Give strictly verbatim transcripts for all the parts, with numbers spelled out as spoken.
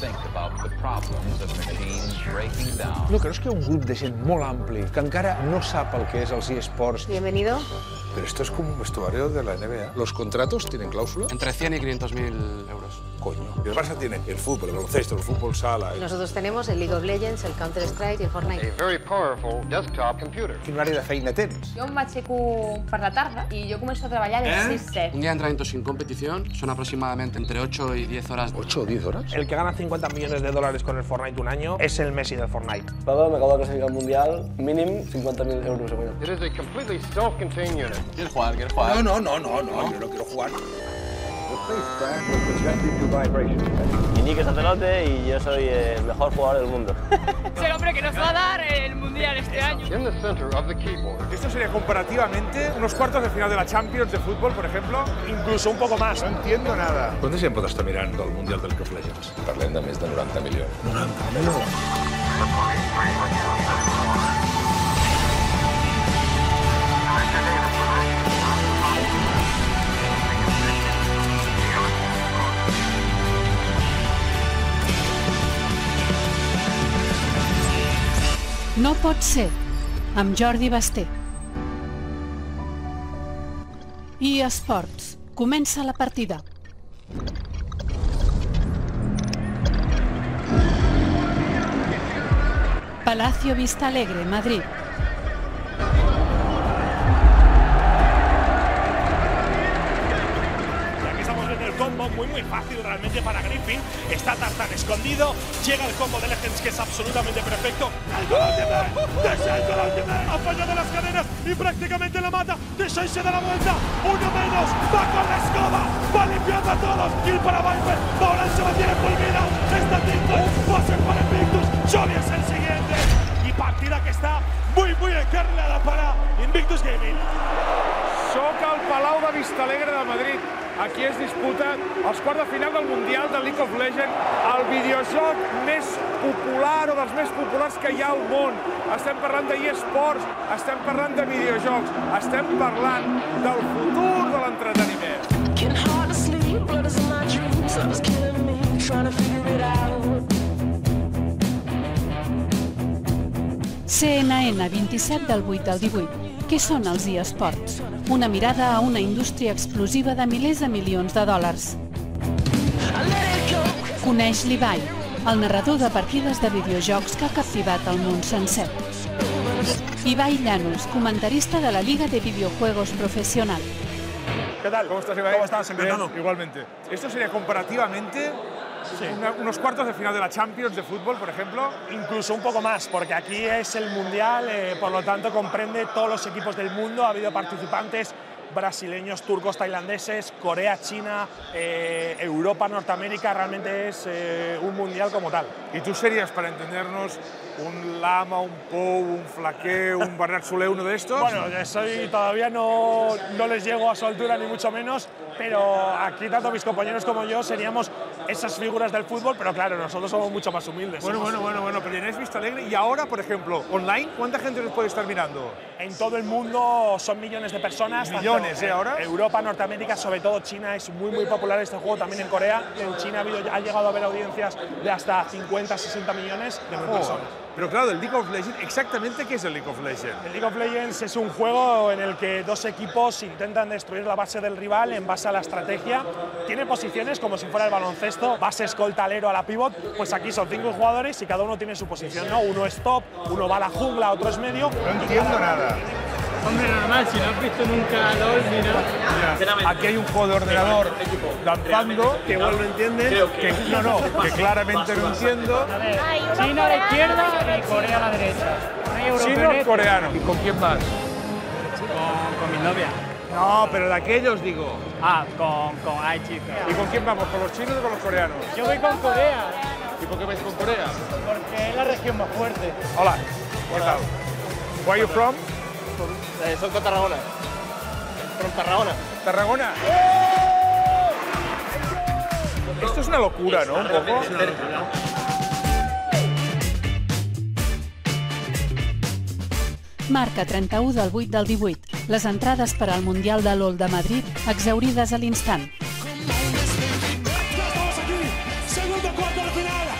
No creus que hi ha un grup de gent molt ampli que encara no sap el que és els eSports? Bienvenido. Pero esto es como un vestuario de la N B A. ¿Los contratos tienen cláusula? Entre cien y quinientos mil euros. Coño. El Barça tiene el fútbol, el baloncesto, el fútbol sala. Nosotros tenemos el League of Legends, el Counter-Strike i el Fortnite. A very powerful desktop computer. Quin horari de feina tens? Jo em aixeco per la tarda i jo començo a treballar a les seis set. Un día de entrenamiento sin competición son aproximadamente entre ocho y diez horas. ¿ocho o diez horas? El que gana cincuenta millones de dólares con el Fortnite un año es el Messi del Fortnite. Pablo, me acabo de clasificar al Mundial, mínimo cincuenta mil euros seguro. It is a completely self-contained unit. ¿Quieres jugar? ¿Quieres jugar? No, no, no, no, no, yo no quiero jugar. Iñique Sacelote y yo soy el mejor jugador del mundo. Es el hombre que nos va a dar el Mundial este año. In the center of the keyboard. Esto sería comparativamente unos cuartos de final de la Champions de fútbol, por ejemplo, incluso un poco más. No entiendo nada. Quanta gent pot estar mirant el Mundial del League of Legends? Parlem de més de noranta milions. noranta milions. No pot ser, amb Jordi Basté. I esports. Comença la partida. Palacio Vistalegre, Madrid. El combo muy muy fácil realmente para Griffin, está Tarzan escondido, llega el combo de Legends que es absolutamente perfecto, ha fallado las cadenas y prácticamente la mata, Deshaun se da la vuelta, uno menos, va con la escoba, va limpiando a todos, kill para Viper, Paulán se mantiene fulminado, está Tinto, va a ser para Invictus, Johnny es el siguiente, y partida que está muy muy encarrilada para Invictus Gaming. Soc al Palau de Vistalegre de Madrid. Aquí es disputa els quarts de final del Mundial de League of Legends, el videojoc més popular o dels més populars que hi ha al món. Estem parlant d'eSports, estem parlant de videojocs, estem parlant del futur de l'entreteniment. C N N vint-i-set del vuit al divuit. Què són els eSports? Una mirada a una indústria explosiva de milers de milions de dòlars. Coneix l'Ibai, el narrador de partides de videojocs que ha captivat el món sencer. Ibai Llanos, comentarista de la Liga de Videojuegos Profesional. ¿Qué tal? ¿Cómo estás, Ibai? ¿Cómo estás? Encantado. Bien, igualmente. Esto sería comparativamente sí. una, unos cuartos de final de la Champions de fútbol, por ejemplo. Incluso un poco más, porque aquí es el Mundial, eh, por lo tanto comprende todos los equipos del mundo. Ha habido participantes brasileños, turcos, tailandeses, Corea, China, eh, Europa, Norteamérica. Realmente es eh, un Mundial como tal. ¿Y tú serías, para entendernos, un Lama, un Pou, un Flaqué, un Bernat Solé, uno de estos? Bueno, soy, todavía no, no les llego a su altura, ni mucho menos, pero aquí tanto mis compañeros como yo seríamos esas figuras del fútbol, pero claro, nosotros somos mucho más humildes. Bueno, bueno, bueno, bueno, pero tenéis Vistalegre y ahora, por ejemplo, online, ¿cuánta gente nos puede estar mirando? En todo el mundo son millones de personas. Millones, ¿eh? Ahora. Europa, Norteamérica, sobre todo China, es muy muy popular este juego, también en Corea. En China ha, habido, ha llegado a haber audiencias de hasta cincuenta, sesenta millones de oh. personas. Pero claro, el League of Legends, ¿exactamente qué es el League of Legends? El League of Legends es un juego en el que dos equipos intentan destruir la base del rival en base a la estrategia. Tiene posiciones como si fuera el baloncesto, base, escolta, alero, a la pivot. Pues aquí son cinco jugadores y cada uno tiene su posición, ¿no? Uno es top, uno va a la jungla, otro es medio. No entiendo nada. Hombre, normal, si no has visto nunca LOL ni nada. Aquí hay un juego de ordenador danzando que igual no entiende, que, no, no, que claramente no entiendo. China a la izquierda y Corea a la derecha. Chino, coreano. ¿Y con quién vas? Con, con mi novia. No, pero de aquellos digo. Ah, con, con ay, chica. ¿Y con quién vamos? ¿Con los chinos o con los coreanos? Yo voy con Corea. ¿Y por qué vais con Corea? Porque es la región más fuerte. Hola, ¿qué tal? Where are you from? Eh, soy con Tarragona. From Tarragona. ¿Tarragona? Esto es una locura, ¿no? Un poco. Marca trenta-u del vuit del divuit. Les entrades per al Mundial de LOL de Madrid exhaurides a l'instant. Estamos aquí, segundo cuarto de final.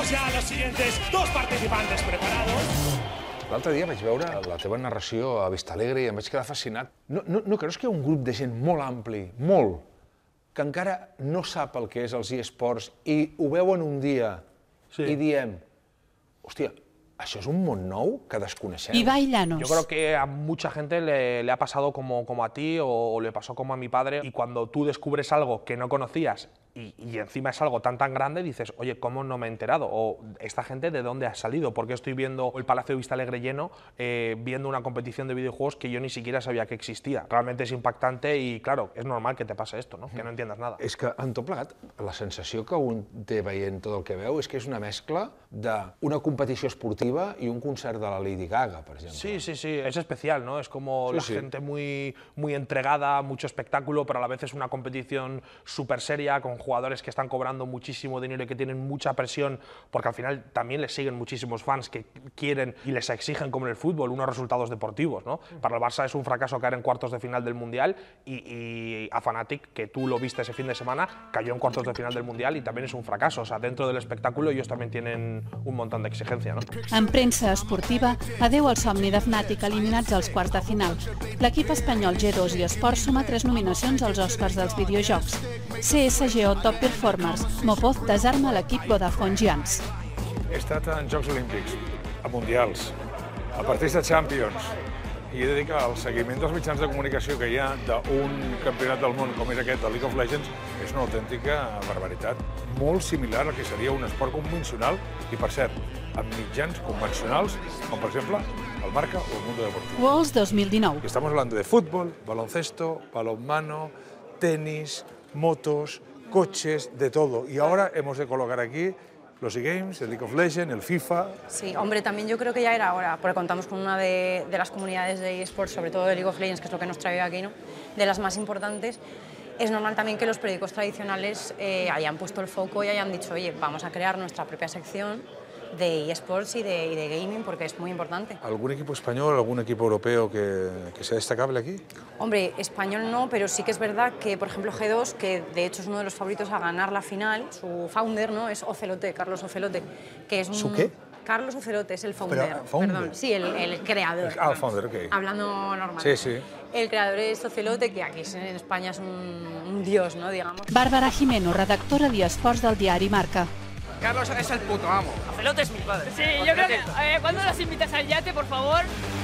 tenemos ya los siguientes dos participantes preparados. L'altre dia vaig veure la teva narració a Vistalegre i em vaig quedar fascinat. No, no, no creus que hi ha un grup de gent molt ampli, molt, que encara no sap el que és els eSports i ho veuen un dia sí. i diem, hòstia, ¿això es un món nou que desconeixem? Ibai Llanos. Yo creo que a mucha gente le, le ha pasado como, como a ti o, o le pasó como a mi padre, y cuando tú descubres algo que no conocías y, y encima es algo tan tan grande, dices, oye, ¿cómo no me he enterado? O esta gente, ¿de dónde ha salido? ¿Por qué estoy viendo el Palacio de Vistalegre lleno, eh, viendo una competición de videojuegos que yo ni siquiera sabía que existía? Realmente es impactante y, claro, es normal que te pase esto, ¿no? Que no entiendas nada. És que, en tot plegat, la sensació que un té veient tot el que veu és que és una mescla d'una competició esportiva y un concert de la Lady Gaga, por ejemplo. Sí, sí, sí, es especial, ¿no? Es como sí, la sí. gente muy, muy entregada, mucho espectáculo, pero a la vez es una competición súper seria, con jugadores que están cobrando muchísimo dinero y que tienen mucha presión, porque al final también les siguen muchísimos fans que quieren y les exigen, como en el fútbol, unos resultados deportivos, ¿no? Para el Barça es un fracaso caer en cuartos de final del Mundial y, y a Fnatic, que tú lo viste ese fin de semana, cayó en cuartos de final del Mundial y también es un fracaso. O sea, dentro del espectáculo ellos también tienen un montón de exigencia, ¿no? En premsa esportiva, adeu al somni de Fnatic, eliminats als quarts de final. L'equip espanyol G dos i Esports suma tres nominacions als Oscars dels videojocs. C S G O Top Performers, Mopoz desarma l'equip Vodafone Giants. He estat en Jocs Olímpics, a Mundials, a partits de Champions, i he de dir que el seguiment dels mitjans de comunicació que hi ha d'un campionat del món com és aquest, de League of Legends, és una autèntica barbaritat. Molt similar al que seria un esport convencional i, per cert, amb mitjans convencionals, com per exemple el Marca o el Mundo Deportivo. Worlds dos mil dinou. Estamos hablando de fútbol, baloncesto, balonmano, tenis, motos, coches, de todo. Y ahora hemos de colocar aquí los eGames, el League of Legends, el FIFA. Sí, hombre, también yo creo que ya era hora, porque contamos con una de, de las comunidades de eSports, sobre todo de League of Legends, que es lo que nos trae aquí, ¿no? De las más importantes. Es normal también que los periódicos tradicionales eh, hayan puesto el foco y hayan dicho, oye, vamos a crear nuestra propia sección de eSports y de, y de gaming, porque es muy importante. ¿Algún equipo español, algún equipo europeo que, que sea destacable aquí? Hombre, español no, pero sí que es verdad que, por ejemplo, G dos, que de hecho es uno de los favoritos a ganar la final, su founder, ¿no? Es Ocelote, Carlos Ocelote, que es un... ¿Su qué? Carlos Ocelote es el founder, Pero, ¿founder? perdón, sí, el, el creador. Ah, el founder, ok. Hablando normal. Sí, sí. El creador es Ocelote, que aquí en España es un, un dios, ¿no? Digamos. Bárbara Jimeno, redactora d'eSports del diari Marca. Carlos es el puto amo. Ocelote es mi padre. Sí, yo creo que... Eh, ¿Cuándo nos invitas al yate, por favor?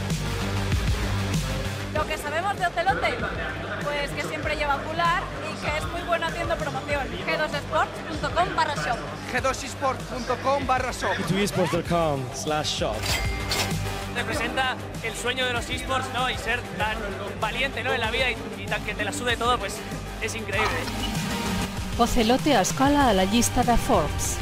Lo que sabemos de Ocelote, pues que siempre lleva ocular y que es muy bueno haciendo promoción. G dos esports punto com barra shop. G dos esports punto com barra shop. G dos esports punto com slash shop. Representa el sueño de los esports, ¿no? Y ser tan valiente, ¿no? En la vida y, y tan que te la sude todo, pues es increíble. Ocelote escola a la llista de Forbes.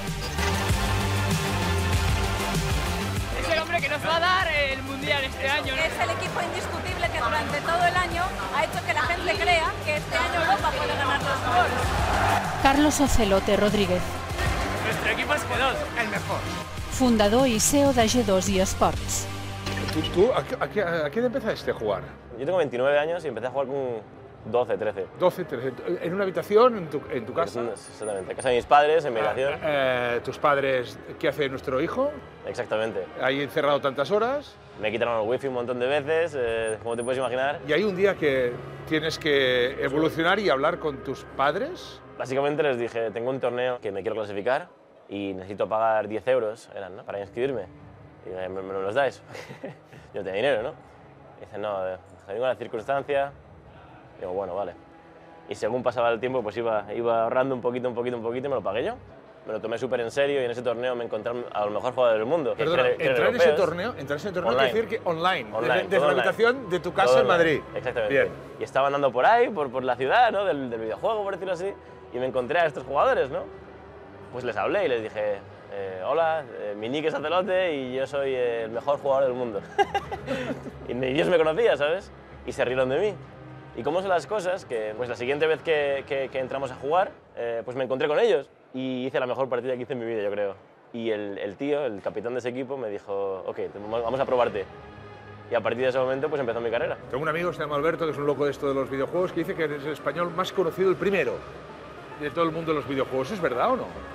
Es el hombre que nos va a dar el Mundial este año, ¿no? Es el equipo indiscutible que durante todo el año ha hecho que la gente crea que este año Europa puede ganar los Worlds. Carlos Ocelote Rodríguez. Nuestro equipo es G dos, el mejor. Fundador y C E O de G dos y Esports. ¿Tú, tú a, qué, a, qué, ¿A qué edad empezaste a jugar? Yo tengo veintinueve años y empecé a jugar con doce, trece. doce, trece. ¿En una habitación, en tu, en tu casa? Exactamente, en casa de mis padres, en mi habitación. Eh, ¿Tus padres, qué hace nuestro hijo? Exactamente. ¿Ahí encerrado tantas horas? Me quitaron el wifi un montón de veces, eh, como te puedes imaginar. ¿Y hay un día que tienes que evolucionar y hablar con tus padres? Básicamente les dije, tengo un torneo que me quiero clasificar y necesito pagar diez euros, eran, ¿no? Para inscribirme. Y dije, ¿me, me los dais? Yo no tenía dinero, ¿no? Y dicen, no, tengo la circunstancia. Y digo, bueno, vale. Y según pasaba el tiempo, pues iba, iba ahorrando un poquito, un poquito, un poquito y me lo pagué yo. Me lo tomé súper en serio y en ese torneo me encontré a los mejores jugadores del mundo. Perdona, que, que entrar, en ese torneo, entrar en ese torneo quiere decir que online, online desde, desde la habitación de tu casa todo en Madrid. Online. Exactamente. Bien. Y estaba andando por ahí, por, por la ciudad, ¿no? del, del videojuego, por decirlo así, y me encontré a estos jugadores, ¿no? Pues les hablé y les dije, eh, hola, eh, mi nick es Ocelote y yo soy el mejor jugador del mundo. Y ni Dios me conocía, ¿sabes? Y se rieron de mí. Y cómo son las cosas, que pues la siguiente vez que, que, que entramos a jugar, eh, pues me encontré con ellos y hice la mejor partida que hice en mi vida, yo creo. Y el, el tío, el capitán de ese equipo, me dijo, ok, vamos a probarte. Y a partir de ese momento pues empezó mi carrera. Tengo un amigo que se llama Alberto, que es un loco de esto de los videojuegos, que dice que eres el español más conocido, el primero de todo el mundo de los videojuegos. ¿Es verdad o no?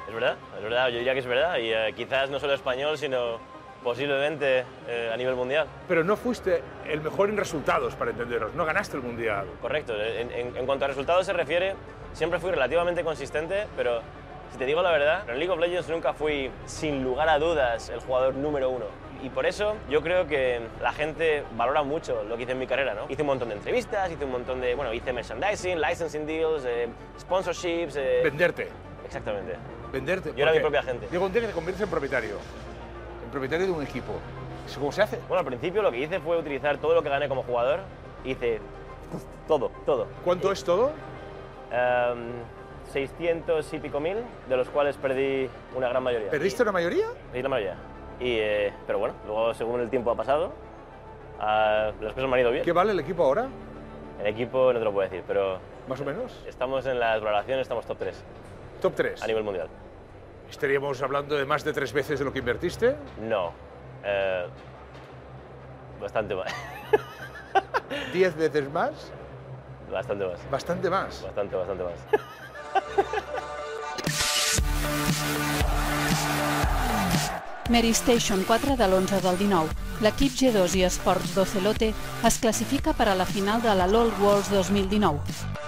Es verdad, es verdad, yo diría que es verdad, y eh, quizás no solo español, sino posiblemente eh, a nivel mundial. Pero no fuiste el mejor en resultados, para entenderos, no ganaste el Mundial. Correcto, en, en, en cuanto a resultados se refiere, siempre fui relativamente consistente, pero si te digo la verdad, en League of Legends nunca fui, sin lugar a dudas, el jugador número uno. Y por eso yo creo que la gente valora mucho lo que hice en mi carrera, ¿no? Hice un montón de entrevistas, hice un montón de, bueno, hice merchandising, licensing deals, eh, sponsorships... Eh... Venderte. Exactamente. Venderte. Yo era mi propia gente. Llegó un día que te conviertes en propietario. En propietario de un equipo. ¿Cómo se hace? Bueno, al principio lo que hice fue utilizar todo lo que gané como jugador. Hice todo, todo. ¿Cuánto es todo? Um, seiscientos y pico mil, de los cuales perdí una gran mayoría. ¿Perdiste una mayoría? Perdí la mayoría. Y, eh, pero bueno, luego según el tiempo ha pasado, uh, las cosas me han ido bien. ¿Qué vale el equipo ahora? El equipo no te lo puedo decir, pero... ¿Más o menos? Estamos en las valoraciones, estamos top tres. ¿Top tres? A nivel mundial. ¿Estaríamos hablando de más de tres veces de lo que invertiste? No. Eh, bastante más. ¿Diez veces más? Bastante más. ¿Bastante más? Bastante, bastante más. Mary Station quatre de l'onze del dinou. L'equip G dos i Esports d'Ocelote es classifica per a la final de la LOL Worlds dos mil dinou.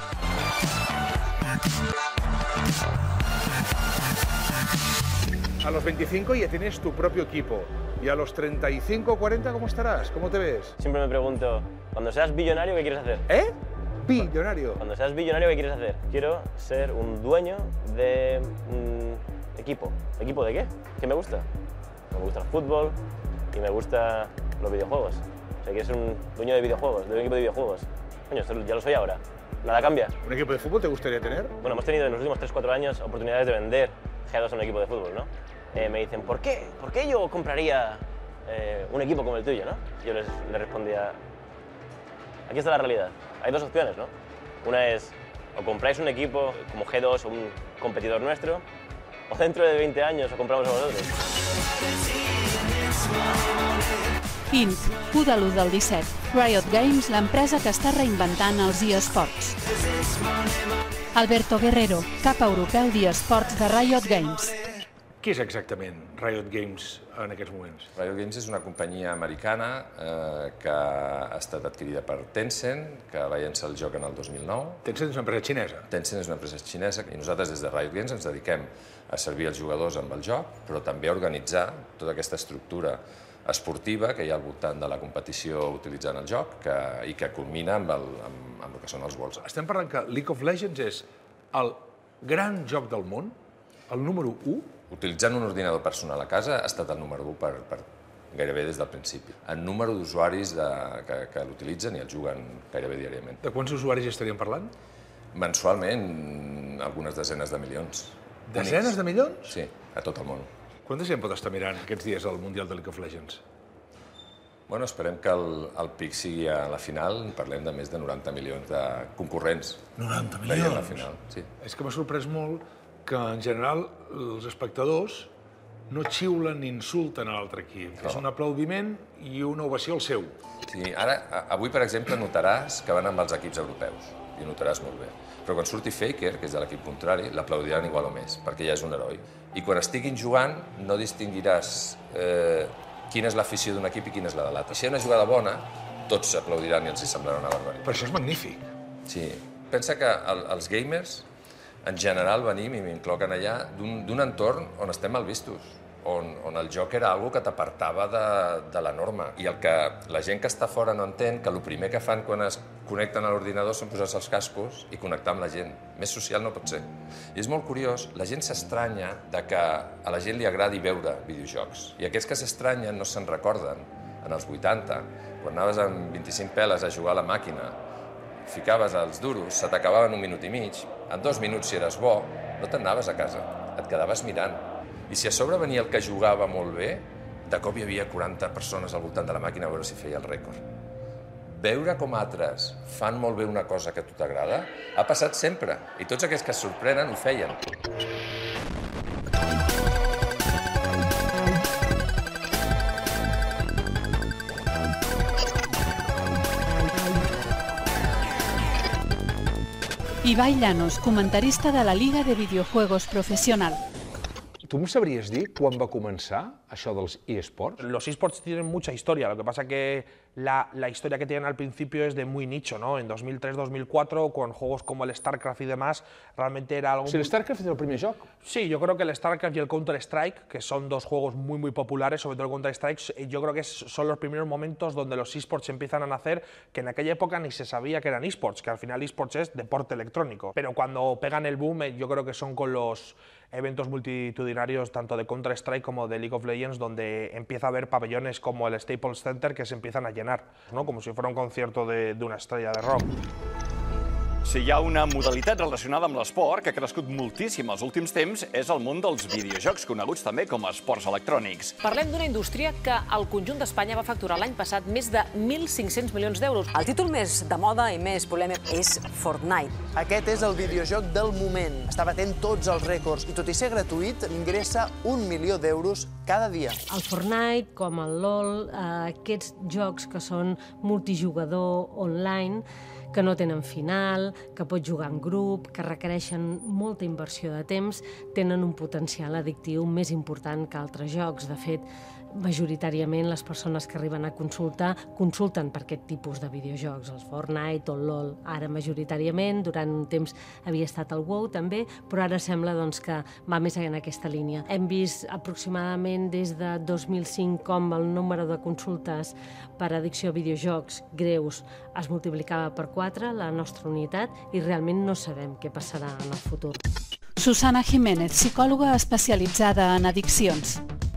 A los veinticinco ya tienes tu propio equipo. ¿Y a los treinta y cinco, cuarenta cómo estarás? ¿Cómo te ves? Siempre me pregunto, cuando seas billonario, ¿qué quieres hacer? ¿Eh? Billonario. Cuando seas billonario, ¿qué quieres hacer? Quiero ser un dueño de un equipo. ¿Equipo de qué? ¿Qué me gusta? Me gusta el fútbol y me gustan los videojuegos. O sea, quiero ser un dueño de videojuegos, de un equipo de videojuegos. Coño, ya lo soy ahora. Nada cambia. ¿Un equipo de fútbol te gustaría tener? Bueno, hemos tenido en los últimos tres cuatro años oportunidades de vender G dos a un equipo de fútbol, ¿no? Eh, me dicen, ¿por qué? ¿Por qué yo compraría eh, un equipo como el tuyo, no? Yo les, les respondía, aquí está la realidad. Hay dos opciones, ¿no? Una es, o compráis un equipo como G dos o un competidor nuestro, o dentro de veinte años o compramos a vosotros. Inc, u de l'u del disset. Riot Games, l'empresa que està reinventant els eSports. Alberto Guerrero, cap europeu d'eSports de Riot Games. Què és exactament Riot Games en aquests moments? Riot Games és una companyia americana eh, que ha estat adquirida per Tencent, que va llançar el joc en el dos mil nou. Tencent és una empresa xinesa? Tencent és una empresa xinesa i nosaltres des de Riot Games ens dediquem a servir els jugadors amb el joc, però també a organitzar tota aquesta estructura esportiva que hi ha al voltant de la competició utilitzant el joc que, i que culmina amb el, amb, amb el que són els Worlds. Estem parlant que League of Legends és el gran joc del món, el número u. Utilitzant un ordinador personal a casa ha estat el número u per, per gairebé des del principi. El número d'usuaris que, que l'utilitzen i el juguen gairebé diàriament. De quants usuaris estaríem parlant? Mensualment, algunes desenes de milions. Desenes de milions? Sí, a tot el món. Quanta gent pot estar mirant aquests dies al Mundial de League of Legends? Bueno, esperem que el, el pic sigui a la final. Parlem de més de noranta milions de concurrents. noranta milions? Veient la final, sí. És que m'ha sorprès molt que, en general, els espectadors no xiulen ni insulten a l'altre equip. No. És un aplaudiment i una ovació al seu. Sí, ara, avui, per exemple, notaràs que van amb els equips europeus, i ho notaràs molt bé. Però quan surti Faker, que és de l'equip contrari, l'aplaudiran igual o més, perquè ja és un heroi. I quan estiguin jugant, no distinguiràs eh, quina és l'afició d'un equip i quina és la de l'altre. Si hi ha una jugada bona, tots aplaudiran i els hi semblarà una barbaritat. Per això és magnífic. Sí. Pensa que el, els gamers, en general, venim, i m'incloquen allà, d'un entorn on estem mal vistos, on, on el joc era algo que t'apartava de, de la norma. I el que la gent que està fora no entén, que el primer que fan quan es connecten a l'ordinador són posar-se els cascos i connectar amb la gent. Més social no pot ser. I és molt curiós, la gent s'estranya de que a la gent li agradi veure videojocs. I aquests que s'estranyen no se'n recorden. En els vuitanta, quan anaves amb vint-i-cinc peles a jugar a la màquina, ficaves els duros, se t'acabaven un minut i mig, en dos minuts, si eres bo, no te'n anaves a casa, et quedaves mirant. I si a sobre venia el que jugava molt bé, de cop hi havia quaranta persones al voltant de la màquina a veure si feia el rècord. Veure com altres fan molt bé una cosa que a tu t'agrada ha passat sempre, i tots aquests que es sorprenen ho feien. Ibai Llanos, comentarista de la Liga de Videojuegos Profesional. ¿Tú me sabrías decir cuándo va a comenzar això dels eSports? Los eSports tienen mucha historia, lo que pasa que la, la historia que tienen al principio es de muy nicho, ¿no? En dos mil tres dos mil cuatro, con juegos como el StarCraft y demás, realmente era algo... ¿Si el StarCraft es el primer joc? Sí, yo creo que el StarCraft y el Counter-Strike, que son dos juegos muy muy populares, sobre todo el Counter-Strike, yo creo que son los primeros momentos donde los eSports empiezan a nacer, que en aquella época ni se sabía que eran eSports, que al final eSports es deporte electrónico. Pero cuando pegan el boom, yo creo que son con los eventos multitudinarios tanto de Counter-Strike como de League of Legends, donde empieza a haber pabellones como el Staples Center que se empiezan a llenar, ¿no? Como si fuera un concierto de, de una estrella de rock. Si hi ha una modalitat relacionada amb l'esport que ha crescut moltíssim els últims temps és el món dels videojocs, coneguts també com a esports electrònics. Parlem d'una indústria que al conjunt d'Espanya va facturar l'any passat més de mil cinc-cents milions d'euros. El títol més de moda i més polèmic és Fortnite. Aquest és el videojoc del moment. Està batent tots els rècords i, tot i ser gratuït, ingressa un milió d'euros cada dia. El Fortnite, com el LOL, aquests jocs que són multijugador online, que no tenen final, que pots jugar en grup, que requereixen molta inversió de temps, tenen un potencial addictiu més important que altres jocs. De fet, majoritàriament les persones que arriben a consultar consulten per aquest tipus de videojocs, el Fortnite o el LOL. Ara majoritàriament, durant un temps havia estat el WoW també, però ara sembla doncs, que va més en aquesta línia. Hem vist aproximadament des de dos mil cinc com el número de consultes per addicció a videojocs greus es multiplicava per quatre, la nostra unitat, i realment no sabem què passarà en el futur. Susana Jiménez, psicòloga especialitzada en addiccions.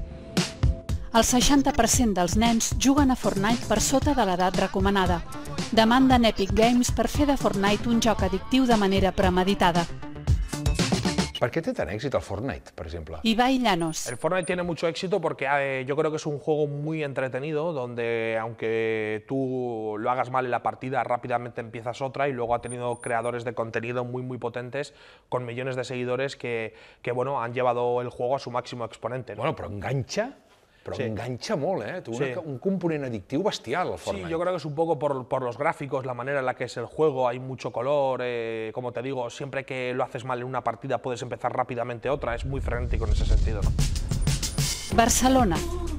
El seixanta per cent dels nens juguen a Fortnite per sota de l'edat recomanada. Demanden Epic Games per fer de Fortnite un joc addictiu de manera premeditada. ¿Por qué tiene tan éxito el Fortnite, por ejemplo? Ibai Llanos. El Fortnite tiene mucho éxito porque eh, yo creo que es un juego muy entretenido, donde aunque tú lo hagas mal en la partida, rápidamente empiezas otra, y luego ha tenido creadores de contenido muy muy potentes, con millones de seguidores que, que bueno, han llevado el juego a su máximo exponente, ¿no? Bueno, pero engancha. Pero Sí. engancha molt, eh? Té una, Sí. un component addictiu bestial, el Fortnite. Sí, yo creo que es un poco por, por los gráficos, la manera en la que es el juego, hay mucho color, eh, como te digo, siempre que lo haces mal en una partida puedes empezar rápidamente otra, es muy frenético en ese sentido, ¿no? Barcelona.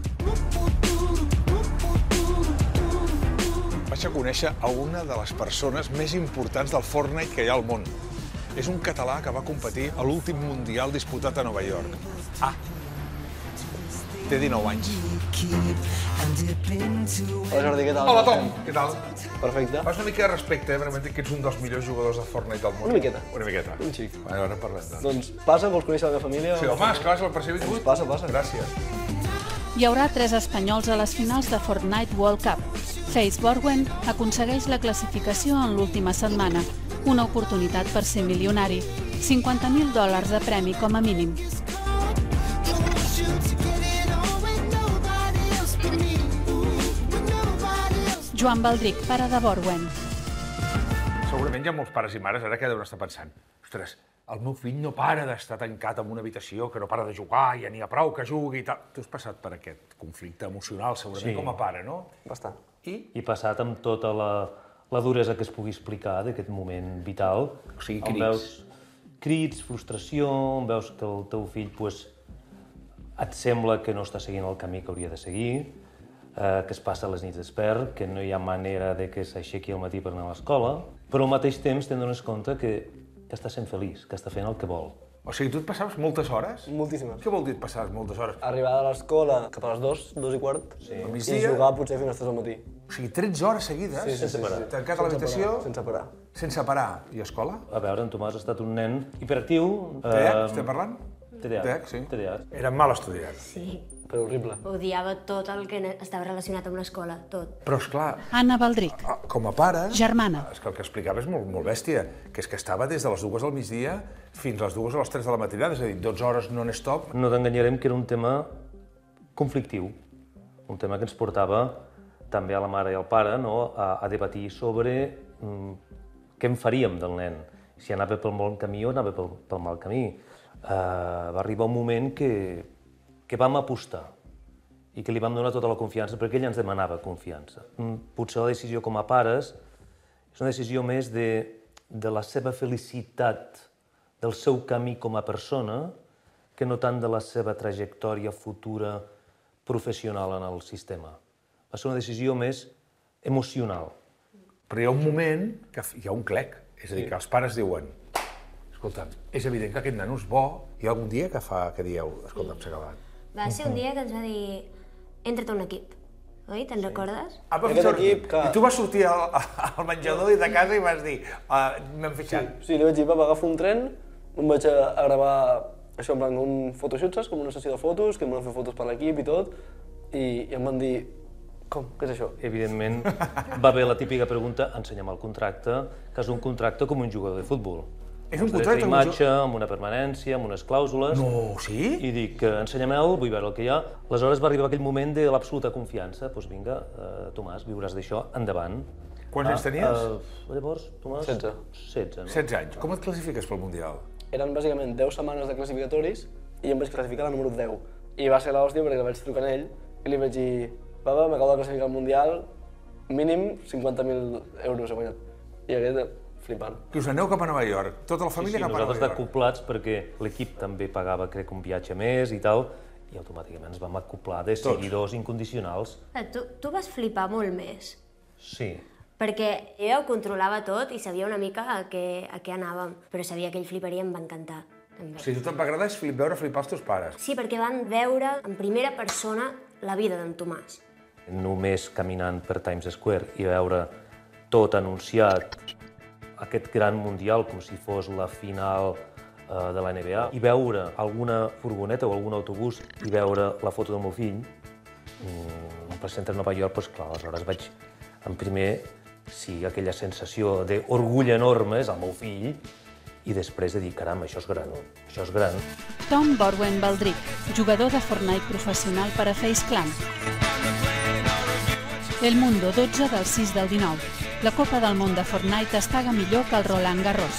Vaig a conèixer a una de les persones més importants del Fortnite que hi ha al món. És un català que va competir a l'últim Mundial disputat a Nova York. Ah, té dinou anys. Hola Jordi, què tal? Hola Tom, què tal? Perfecte. Fas una mica de respecte, eh? Realment que ets un dels millors jugadors de Fortnite del món. Una miqueta. Una miqueta. Un xic. Bueno, ara parlem, doncs. Doncs passa, vols conèixer la meva família? Sí, home, esclar, és el percebit. Doncs passa, passa. Gràcies. Hi haurà tres espanyols a les finals de Fortnite World Cup. Faith Borwen aconsegueix la classificació en l'última setmana. Una oportunitat per ser milionari. cinquanta mil dòlars de premi com a mínim. Joan Baldric, pare de Borwen. Segurament hi ha molts pares i mares ara que deuen estar pensant ostres, el meu fill no para d'estar tancat en una habitació, que no para de jugar, ja n'hi ha prou que jugui i tal. Tu has passat per aquest conflicte emocional, segurament, Sí. com a pare, no? Bastant. I? I passat amb tota la, la duresa que es pugui explicar d'aquest moment vital. O sigui, on crits. veus crits, frustració, on veus que el teu fill pues, et sembla que no està seguint el camí que hauria de seguir, eh, que es passa les nits despert, que no hi ha manera de que s'aixequi al matí per anar a l'escola, però al mateix temps te'n dones compte que, que està sent feliç, que està fent el que vol. O sigui, tu et passaves moltes hores? Moltíssimes. Què vol dir et passaves moltes hores? Arribar a l'escola cap a les dues, dos i quart, Sí. Al i migdia? jugar potser fins a les tres del matí. O sigui, tretze hores seguides? Sí, sense parar. Tancat a l'habitació? Sense parar. Sense parar. I a escola? A veure, en Tomàs ha estat un nen hiperactiu. T D A H, estem parlant? T D A H, T D A H, sí. T D A H. Era mal estudiat. Sí. Però horrible. Odiava tot el que estava relacionat amb l'escola, tot. Però, esclar, Anna Baldric. com a pare... Germana. És que el que explicava és molt, molt bèstia, que és que estava des de les dues del migdia fins a les dues o les tres de la matinada, és a dir, dotze hores non-stop. No t'enganyarem que era un tema conflictiu, un tema que ens portava també a la mare i al pare, no? a, a debatir sobre mm, què en faríem del nen, si anava pel bon camí o anava pel, pel mal camí. Uh, va arribar un moment que, que vam apostar i que li vam donar tota la confiança, perquè ell ens demanava confiança. Mm, potser la decisió com a pares és una decisió més de, de la seva felicitat, del seu camí com a persona, que no tant de la seva trajectòria futura professional en el sistema. Va ser una decisió més emocional. Però hi ha un moment que hi ha un clec, és a dir, que els pares diuen escolta'm, és evident que aquest nano és bo, hi ha algun dia que fa que dieu, escolta'm, s'ha acabat. Va ser un dia que ens va dir, entra't a un equip, oi? Te'n recordes? Ah, aquest equip que... I tu vas sortir al, al menjador i de casa i vas dir, uh, m'hem fitxat. Sí, sí, li vaig dir, papa, agafo un tren, em vaig a, a gravar això en plan un photoshoot, saps? Com una sessió de fotos, que em van fer fotos per l'equip i tot, i, i em van dir, com? Què és això? Evidentment, va haver la típica pregunta, ensenya'm el contracte, que és un contracte com un jugador de futbol. És un contracte com un jugador? Imatge, amb una permanència, amb unes clàusules... No, sí? I dic, ensenya'm-el, vull veure el que hi ha. Aleshores va arribar aquell moment de l'absoluta confiança. Doncs vinga, uh, Tomàs, viuràs d'això, endavant. Quants anys tenies? Uh, llavors, Tomàs... setze. setze, no? setze anys. Com et classifiques pel Mundial? Eren bàsicament deu setmanes de classificatoris i em vaig classificar la número deu. I va ser l'hòstia perquè vaig trucar a ell i li vaig dir, papa, m'acabo de classificar al Mundial, mínim cinquanta mil euros he guanyat. I aquest, flipant. Que us aneu cap a Nova York, tota la família sí, sí, cap a Nova York. Nosaltres d'acoplats perquè l'equip també pagava, crec, un viatge més i tal, i automàticament ens vam acoplar de seguidors incondicionals. Tu, tu vas flipar molt més. Sí. Perquè jo ho controlava tot i sabia una mica a què, a què anàvem, però sabia que ell fliparia i em va encantar. O sigui, tu te'n va agradar flip, veure flipar els teus pares? Sí, perquè van veure en primera persona la vida d'en Tomàs. Només caminant per Times Square i veure tot anunciat, aquest gran mundial com si fos la final uh, de la N B A, i veure alguna furgoneta o algun autobús i veure la foto del meu fill, mm, pel centre de Nova York, doncs clar, aleshores vaig, en primer, sí, aquella sensació d'orgull enorme, és el meu fill, i després de dir, caram, això és gran, això és gran. Tom Borwen Baldric, jugador de Fortnite professional per a Face Clan. El Mundo, dotze del sis del dinou. La Copa del Món de Fortnite es paga millor que el Roland Garros.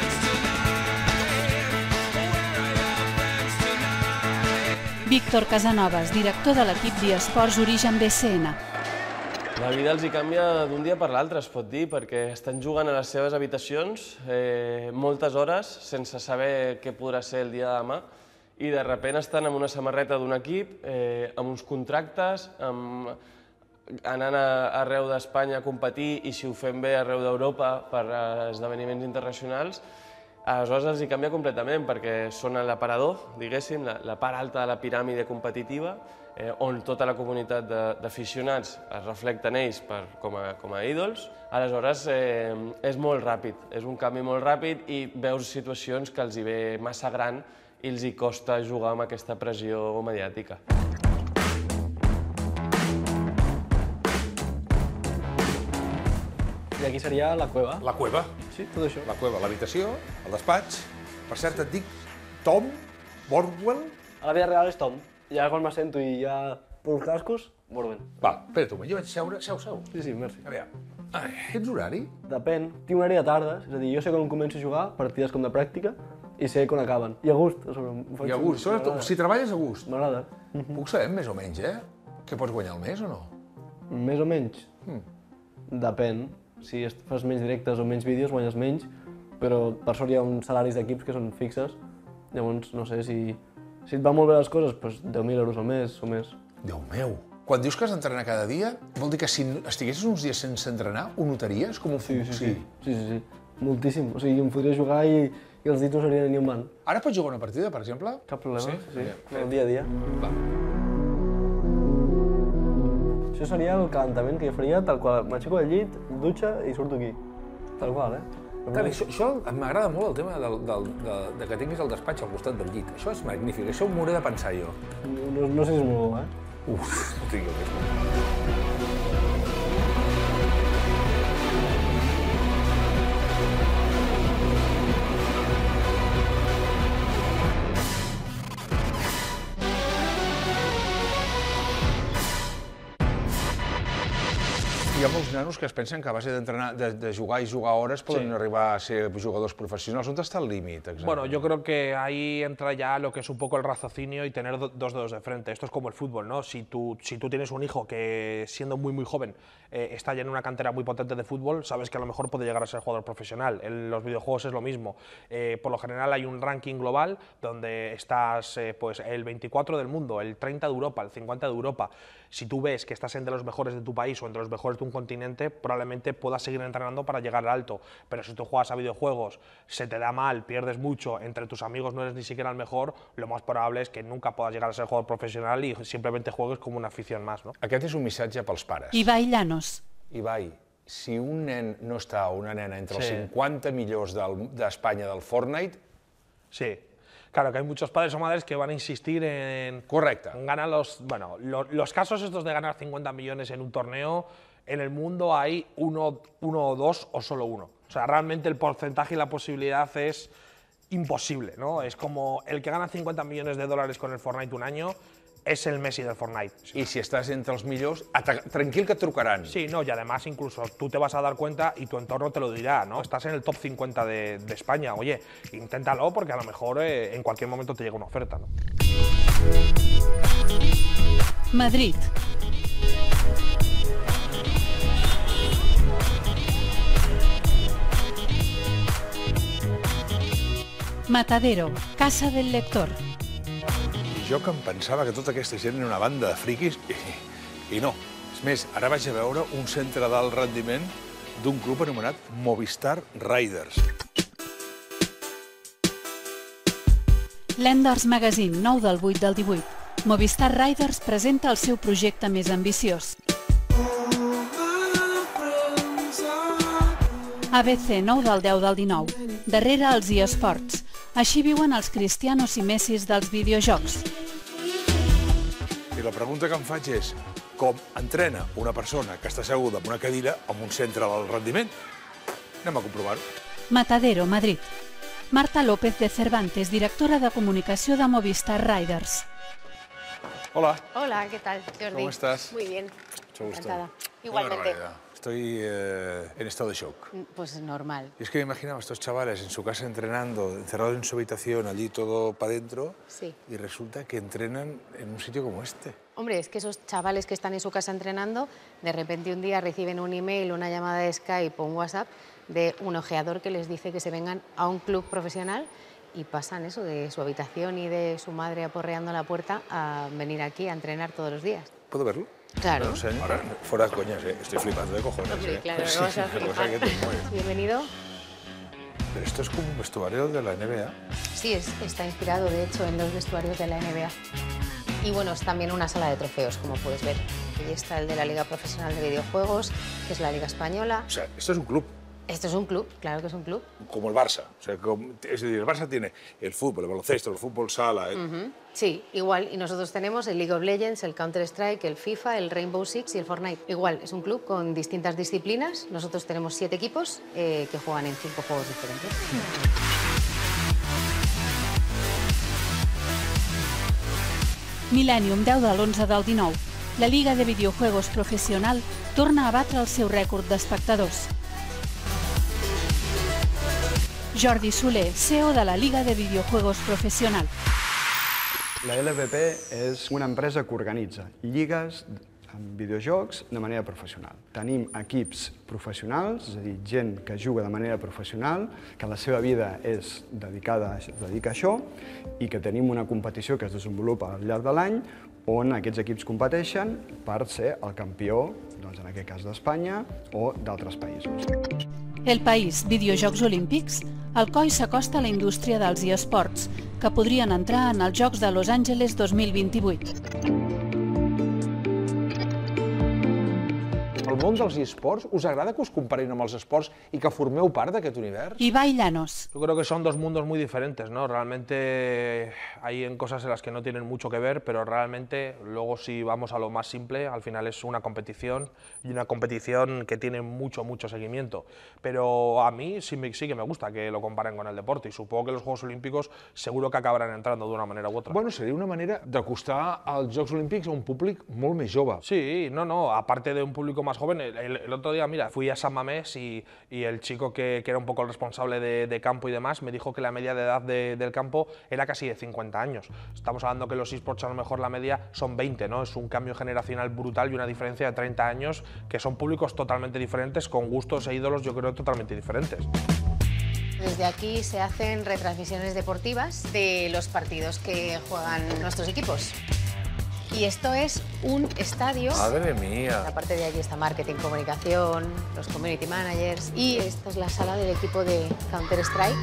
Víctor Casanovas, director de l'equip d'eSports Origen B C N. La vida els hi canvia d'un dia per l'altre, es pot dir, perquè estan jugant a les seves habitacions eh, moltes hores sense saber què podrà ser el dia de demà i de sobte estan amb una samarreta d'un equip, eh, amb uns contractes, amb, anant a, arreu d'Espanya a competir i si ho fem bé arreu d'Europa per a esdeveniments internacionals. Aleshores els hi canvia completament perquè són a l'aparador, diguéssim, la, la part alta de la piràmide competitiva, Eh, on tota la comunitat d'aficionats es reflecta en ells per, com, a, com a ídols. Aleshores, eh, és molt ràpid, és un canvi molt ràpid i veus situacions que els hi ve massa gran i els hi costa jugar amb aquesta pressió mediàtica. I aquí seria la cueva. La cueva? Sí, tot això. La cueva, l'habitació, el despatx. Per cert, et dic Tom Borwell. A la vida real és Tom. Ja quan m'assento i ja poso els cascos, Borwen. Va, espera un moment, jo vaig seure, seu, seu. Sí, sí, merci. A veure, ai, tens horari? Depèn. Tinc horari de tardes, és a dir, jo sé quan començo a jugar, partides com de pràctica, i sé quan acaben. I a gust. A sobre, I a gust, sobretot, si treballes a gust. M'agrada. Puc saber més o menys, eh? Què pots guanyar al mes o no? Més o menys? Mm. Depèn. Si fas menys directes o menys vídeos, guanyes menys, però per sort hi ha uns salaris d'equips que són fixes. Llavors, no sé, si... Si et van molt bé les coses, doncs deu mil euros al mes o més. Déu meu! Quan dius que has d'entrenar cada dia, vol dir que si estiguessis uns dies sense entrenar, ho notaries? Com ho sí, sí, sí, sí, sí, sí. Moltíssim. O sigui, em podria jugar i, i els dits no serien ni un man. Ara pots jugar una partida, per exemple? Cap problema, sí. sí. sí. El dia a dia. Va. Això seria el calentament que jo faria, tal qual. M'aixeco del llit, dutxa i surto aquí. Tal qual, eh? Clar, això, això m'agrada molt el tema del, del, de, de que tinguis el despatx al costat del llit. Això és magnífic, això m'ho hauré de pensar jo. No, no, no sé si és molt bo, eh? Uf, no tinc jo més. I ha molts nanos que es pensen que a base d'entrenar, de, de jugar i jugar hores poden Sí. arribar a ser jugadors professionals. ¿Dónde está el límite? Bueno, yo creo que ahí entra ya lo que es un poco el raciocinio y tener do- dos dedos de frente. Esto es como el fútbol, ¿no? Si tú, si tú tienes un hijo que, siendo muy, muy joven, eh, está ya en una cantera muy potente de fútbol, sabes que a lo mejor puede llegar a ser jugador profesional. En los videojuegos es lo mismo. Eh, por lo general hay un ranking global donde estás eh, pues, el veinticuatro del mundo, el treinta de Europa, el cincuenta de Europa. Si tú ves que estás entre los mejores de tu país o entre los mejores de un continente, probablemente puedas seguir entrenando para llegar al alto. Pero si tú juegas a videojuegos, se te da mal, pierdes mucho, entre tus amigos no eres ni siquiera el mejor, lo más probable es que nunca puedas llegar a ser jugador profesional y simplemente juegues como una afición más, ¿no? Aquest és un missatge pels pares. Ibai Llanos. Ibai, si un nen no està o una nena entre els Sí. cinquanta millors del- d'Espanya del Fortnite... Sí. Claro, que hay muchos padres o madres que van a insistir en... Correcto. En ganar los... Bueno, lo- los casos estos de ganar cincuenta millones en un torneo, en el mundo hay uno, uno o dos o solo uno. O sea, realmente el porcentaje y la posibilidad es imposible, ¿no? Es como el que gana cincuenta millones de dólares con el Fortnite un año es el Messi del Fortnite. I si estàs entre els millors, tranquil que et trucaran. Sí, no, y además incluso tú te vas a dar cuenta y tu entorno te lo dirá, ¿no? Estás en el top cincuenta de, de España, oye, inténtalo porque a lo mejor eh, en cualquier momento te llega una oferta, ¿no? Madrid. Matadero, Casa del Lector. I jo que em pensava que tota aquesta gent era una banda de friquis, i, i no. És més, ara vaig a veure un centre d'alt rendiment d'un club anomenat Movistar Riders. Lenders Magazine, nou del vuit del divuit. Movistar Riders presenta el seu projecte més ambiciós. A B C, nou del deu del dinou. Darrere els eSports. Així viuen els Cristianos i Messis dels videojocs. I la pregunta que em faig és, com entrena una persona que està asseguda en una cadira en un centre d'alt rendiment? Anem a comprovar-ho. Matadero, Madrid. Marta López de Cervantes, directora de comunicació de Movistar Riders. Hola. Hola, ¿qué tal, Jordi? ¿Cómo estás? Muy bien. Mucho gusto. Encantada. Qué Igualmente. barbaridad. Estoy eh, en estado de shock. Pues normal. Y es que me imaginaba a estos chavales en su casa entrenando, encerrados en su habitación, allí todo para adentro, Sí. y resulta que entrenan en un sitio como este. Hombre, es que esos chavales que están en su casa entrenando, de repente un día reciben un email, una llamada de Skype o un WhatsApp de un ojeador que les dice que se vengan a un club profesional y pasan eso de su habitación y de su madre aporreando la puerta a venir aquí a entrenar todos los días. ¿Puedo verlo? Claro. No sé, ahora, fuera de coñas, ¿eh? Estoy flipando de cojones. Hombre, ¿eh? claro, Sí, no vas a una cosa flipar. que te mueres. Bienvenido. Pero esto es como un vestuario de la N B A. Sí, es- está inspirado de hecho en los vestuarios de la N B A. Y bueno, es también una sala de trofeos, como puedes ver. Ahí está el de la Liga Profesional de Videojuegos, que es la Liga Española. O sea, esto es un club, Esto es un club, claro que es un club. como el Barça. O sea, como- es decir, el Barça tiene el fútbol, el baloncesto, el fútbol sala. ¿eh? Ujú. Sí, igual. Y nosotros tenemos el League of Legends, el Counter-Strike, el FIFA, el Rainbow Six y el Fortnite. Igual, es un club con distintas disciplinas. Nosotros tenemos siete equipos eh, que juegan en cinco juegos diferentes. Millennium, deu de l'onze del dinou. La Liga de Videojuegos Professional torna a batre el seu rècord d'espectadors. Jordi Soler, C E O de la Liga de Videojuegos Professional. La L V P és una empresa que organitza lligues en videojocs de manera professional. Tenim equips professionals, és a dir, gent que juga de manera professional, que la seva vida és dedicada a, dedica a això, i que tenim una competició que es desenvolupa al llarg de l'any on aquests equips competeixen per ser el campió, doncs en aquest cas d'Espanya o d'altres països. El País, videojocs olímpics. El C O I s'acosta a la indústria dels eSports, que podrien entrar en els Jocs de Los Angeles dos mil vint-i-vuit. El món dels eSports, us agrada que us comparin amb els esports i que formeu part d'aquest univers? Ibai Llanos. Yo creo que son dos mundos muy diferentes, ¿no? Realmente hay en cosas en las que no tienen mucho que ver, pero realmente luego si vamos a lo más simple, al final es una competición y una competición que tiene mucho, mucho seguimiento. Pero a mí sí, me, sí que me gusta que lo comparen con el deporte y supongo que los Juegos Olímpicos seguro que acabarán entrando de una manera u otra. Bueno, seria una manera d'acostar als Jocs Olímpics a un públic molt més jove. Sí, no, no, aparte de un público más joven, joven. El, el, el otro día, mira, fui a San Mamés y, y el chico que, que era un poco el responsable de, de campo y demás me dijo que la media de edad de, del campo era casi de cincuenta años. Estamos hablando que los eSports a lo mejor la media son veinte, ¿no? Es un cambio generacional brutal y una diferencia de treinta años que son públicos totalmente diferentes, con gustos e ídolos yo creo totalmente diferentes. Desde aquí se hacen retransmisiones deportivas de los partidos que juegan nuestros equipos. Y esto es un estadio. ¡Madre mía! Aparte de allí está marketing, comunicación, los community managers. Y esta es la sala del equipo de Counter-Strike.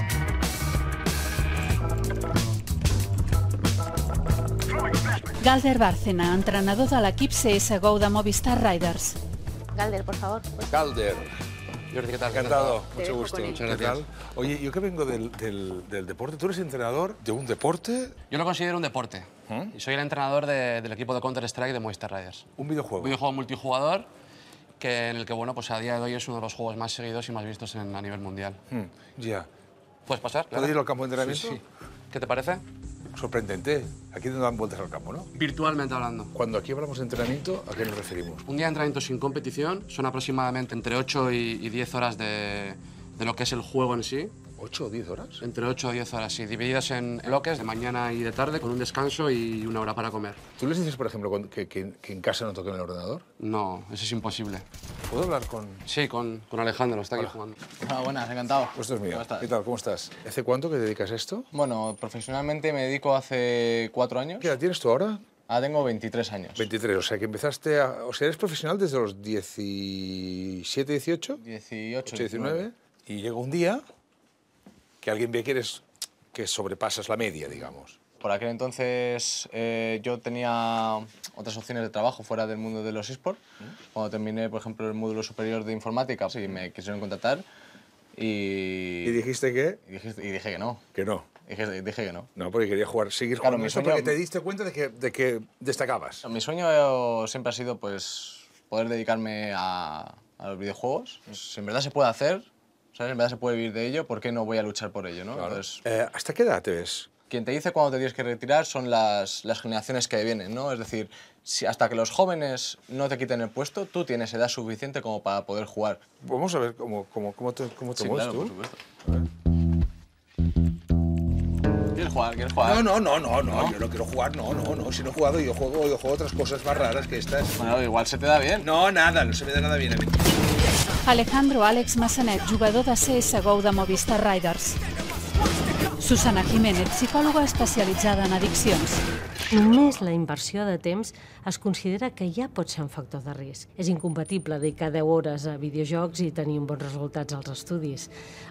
Galder Bárcena, entrenador de l'equip C S G O de Movistar Riders. Galder, por favor. Galder. Jordi, ¿qué tal? Encantado, Te mucho dejo gusto. con él. ¿Qué tal? Oye, yo que vengo del, del, del deporte, ¿tú eres entrenador de un deporte? Yo lo considero un deporte. ¿Mm? Y soy el entrenador de, del equipo de Counter-Strike de Movistar Riders. ¿Un videojuego? Un videojuego multijugador que, en el que, bueno, pues a día de hoy es uno de los juegos más seguidos y más vistos en, a nivel mundial. Mm, ya. ¿Puedes pasar? ¿Puedes Claro. ir al campo de entrenamiento? Sí, sí. ¿Qué te parece? Sorprendente. Aquí no dan vueltas al campo, ¿no? Virtualmente hablando. Cuando aquí hablamos de entrenamiento, ¿a qué nos referimos? Un día de entrenamiento sin competición son aproximadamente entre ocho y diez horas de, de lo que es el juego en sí. ¿ocho o diez horas? Entre ocho o diez horas, sí, divididas en bloques de mañana y de tarde, con un descanso y una hora para comer. ¿Tú les dices, por ejemplo, cuando- que, que- que en casa no toquen el ordenador? No, eso es imposible. ¿Puedo hablar con...? Sí, con, con Alejandro, está aquí jugando. Ah, buenas, encantado. Pues esto es mío. ¿Cómo estás? ¿Qué tal? ¿Cómo estás? ¿Hace cuánto que dedicas a esto? Bueno, profesionalmente me dedico hace cuatro años. ¿Qué edad tienes tú ahora? Ah, tengo veintitrés años. veintitrés, o sea que empezaste a... O sea, eres profesional desde los diecisiete, dieciocho, dieciocho, diecinueve, y llega un día que alguien ve que eres... que sobrepasas la media, digamos. Por aquel entonces eh, yo tenía otras opciones de trabajo fuera del mundo de los eSports. Cuando terminé, por ejemplo, el módulo superior de informática, sí, me quisieron contratar y... ¿Y dijiste que? Y, dijiste- y dije que no. Que no. Dije, dije que no. No, porque quería jugar, seguir Claro, jugando mi esto sueño- porque te diste cuenta de que, de que destacabas. Mi sueño siempre ha sido pues, poder dedicarme a, a los videojuegos. Si en verdad se puede hacer, ¿sabes? En verdad se puede vivir de ello, ¿por qué no voy a luchar por ello? ¿no? Entonces, Eh, ¿Hasta qué edad te ves? quien te dice cuándo te tienes que retirar son las, las generaciones que vienen, ¿no? Es decir, si hasta que los jóvenes no te quiten el puesto, tú tienes edad suficiente como para poder jugar. Vamos a ver cómo, cómo, cómo te, cómo te Sí, mueves claro, tú. por supuesto. ¿Quieres jugar? ¿Quieres jugar? No, no, no, no, no, yo no quiero jugar, no, no, no. Si no he jugado, yo juego, yo juego otras cosas más raras que estas. Bueno, igual se te da bien. No, nada, no se me da nada bien a mí. Alejandro Àlex Massanet, jugador de C S G O de Movistar Riders. Susana Jiménez, psicòloga especialitzada en addiccions. Només la inversió de temps es considera que ja pot ser un factor de risc. És incompatible dedicar deu hores a videojocs i tenir bons resultats als estudis,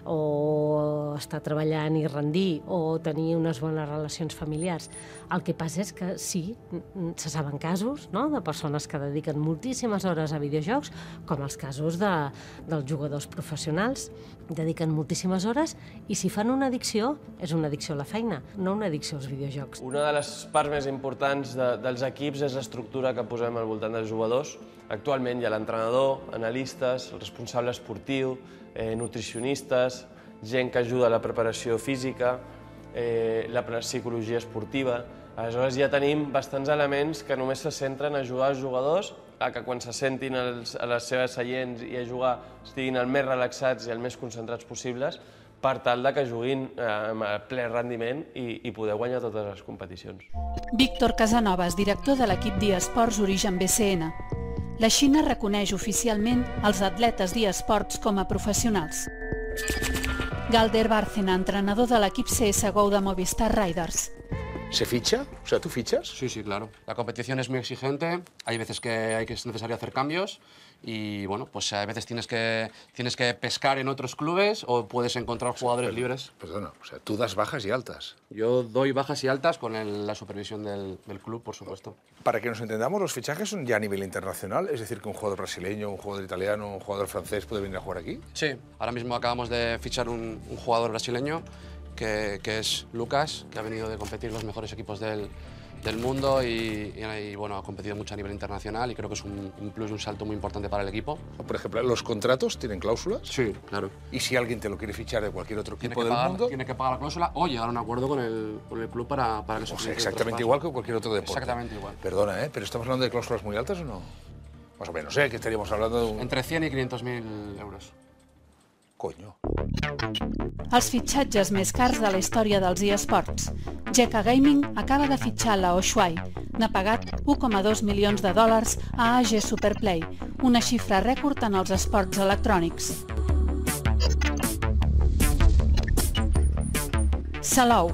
o estar treballant i rendir, o tenir unes bones relacions familiars. El que passa és que sí, se saben casos, no?, de persones que dediquen moltíssimes hores a videojocs, com els casos de, dels jugadors professionals. Dediquen moltíssimes hores i si fan una addicció, és una addicció a la feina, no una addicció als videojocs. Una de les parts més importants de, dels equips és l'estructura que posem al voltant dels jugadors. Actualment hi ha l'entrenador, analistes, el responsable esportiu, eh, nutricionistes, gent que ajuda a la preparació física, eh, la psicologia esportiva. Aleshores ja tenim bastants elements que només se centren a ajudar els jugadors a que quan se sentin els, a les seves seients i a jugar estiguin el més relaxats i el més concentrats possibles per tal de que juguin eh, a ple rendiment i, i poder guanyar totes les competicions. Víctor Casanovas, director de l'equip d'eSports Origen B C N. La Xina reconeix oficialment els atletes d'eSports com a professionals. Galder Bárcena, entrenador de l'equip C S G O de Movistar Riders. ¿Se ficha? O sea, ¿tú fichas? Sí, sí, claro. La competición es muy exigente, hay veces que, hay que es necesario hacer cambios y, bueno, pues a veces tienes que, tienes que pescar en otros clubes o puedes encontrar jugadores libres. Perdona, o sea, tú das bajas y altas. Yo doy bajas y altas con el- la supervisión del, del club, por supuesto. Para que nos entendamos, los fichajes son ya a nivel internacional, es decir, que un jugador brasileño, un jugador italiano, un jugador francés puede venir a jugar aquí. Sí, ahora mismo acabamos de fichar un, un jugador brasileño que, que es Lucas, que ha venido de competir en los mejores equipos del, del mundo y, y, y, bueno, ha competido mucho a nivel internacional y creo que es un, un plus, un salto muy importante para el equipo. Por ejemplo, ¿los contratos tienen cláusulas? Sí, claro. Y si alguien te lo quiere fichar de cualquier otro Tiene equipo que, del pagar, mundo, tiene que pagar la cláusula o llegar a un acuerdo con el, con el club para, para que se o sea, produzca el exactamente traspaso. igual que cualquier otro deporte. Exactamente igual. Perdona, ¿eh? ¿Pero estamos hablando de cláusulas muy altas o no? Más o menos, ¿eh? Que estaríamos hablando de un... Entre cien y quinientos mil euros. Coño. Els fitxatges més cars de la història dels eSports. G K Gaming acaba de fitxar la Oshuai. N'ha pagat u coma dos milions de dòlars a A G Superplay, una xifra rècord en els esports electrònics. Salou.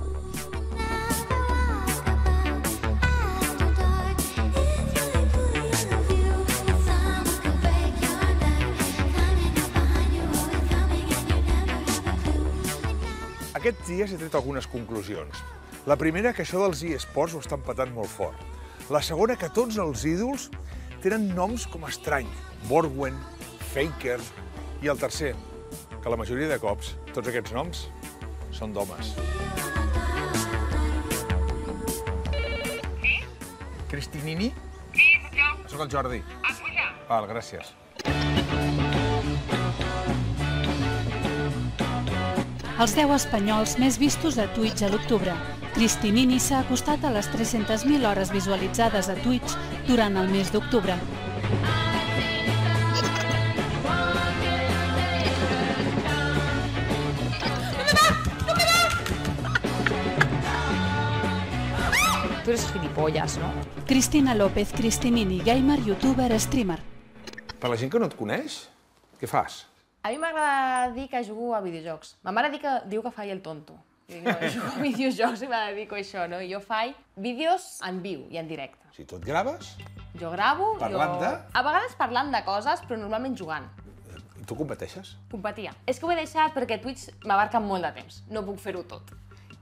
Aquests dies he tret algunes conclusions. La primera, que això dels eSports ho estan patant molt fort. La segona, que tots els ídols tenen noms com estrany. Borgwen, Faker... I el tercer, que la majoria de cops tots aquests noms són d'homes. Cristinini? Sí, soc jo. Soc el Jordi. Ah, puja. Val, gràcies. Els deu espanyols més vistos a Twitch a l'octubre. Cristinini s'ha acostat a les tres-centes mil hores visualitzades a Twitch durant el mes d'octubre. Tu eres gilipollas, no? Cristina López Cristinini, gamer, youtuber, streamer. Per la gent que no et coneix, què fas? A mi m'agrada dir que jugo a videojocs. Ma mare diu que, diu que faig el tonto. I dic, no, jugo a videojocs i me dedico a això, no? I jo faig vídeos en viu i en directe. Si tu et graves, Jo gravo... Parlant jo... de? A vegades parlant de coses, però normalment jugant. i tu competeixes? Competia. És que ho he deixat perquè Twitch m'abarca molt de temps. No puc fer-ho tot.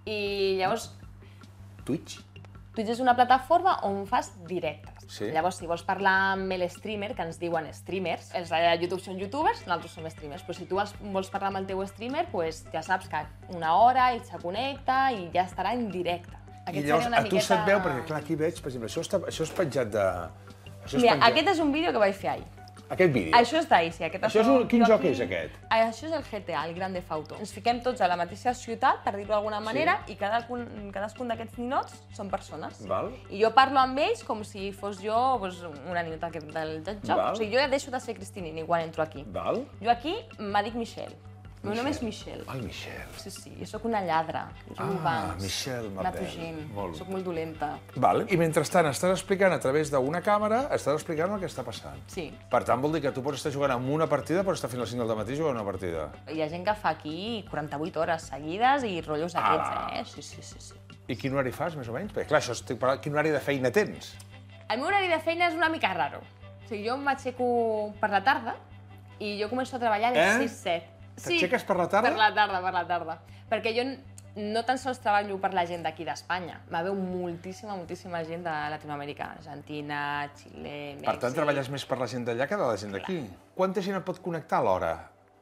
I llavors... Twitch? Twitch és una plataforma on fas directes. Sí. Llavors, si vols parlar amb el streamer, que ens diuen streamers, els de YouTube són youtubers, nosaltres som streamers, però si tu vols parlar amb el teu streamer, pues ja saps que una hora ell se connecta i ja estarà en directe. I llavors a tu se't veu, perquè clar, aquí veig, per exemple, això, està, això és penjat de... Això és Mira, penjat... aquest és un vídeo que vaig fer ahir. Aquest vídeo? Això és d'ahir, sí. Aquest Això és un... Quin joc és aquest? Això és el G T A, el Grand Theft Auto. Ens fiquem tots a la mateixa ciutat, per dir-ho d'alguna manera, i cada, cadascun d'aquests ninots són persones. Val. I jo parlo amb ells com si fos jo pues, una ninota del joc. Val. O sigui, jo ja deixo de ser Cristinini quan entro aquí. Val. Jo aquí me dic Michelle. El meu nom és Michelle. Ai, Michelle. Sí, sí, jo sóc una lladra. Jo jugo Ah, bancs, Michelle mato Mabel. gent, Molt bé. sóc molt dolenta. Val. I mentrestant estàs explicant a través d'una càmera, estàs explicant el que està passant. Sí. Per tant, vol dir que tu pots estar jugant amb una partida, pots estar fins a les cinc del matí jugant una partida. Hi ha gent que fa aquí quaranta-vuit hores seguides i rotllos d'aquests, Ah. eh? Sí, sí, sí, sí. I quin horari fas, més o menys? Perquè, clar, això estic parlant... Quin horari de feina tens? El meu horari de feina és una mica raro. O sigui, jo m'aixeco per la tarda i jo començo a treballar a les Eh? sis set. T'aixeques per la tarda? Per la tarda, per la tarda. Perquè jo no tan sols treballo per la gent d'aquí d'Espanya. Me veu moltíssima, moltíssima gent de Latinoamèrica. Argentina, Xile, Mèxic... Per tant, treballes més per la gent d'allà que de la gent d'aquí. Quanta gent et pot connectar a l'hora?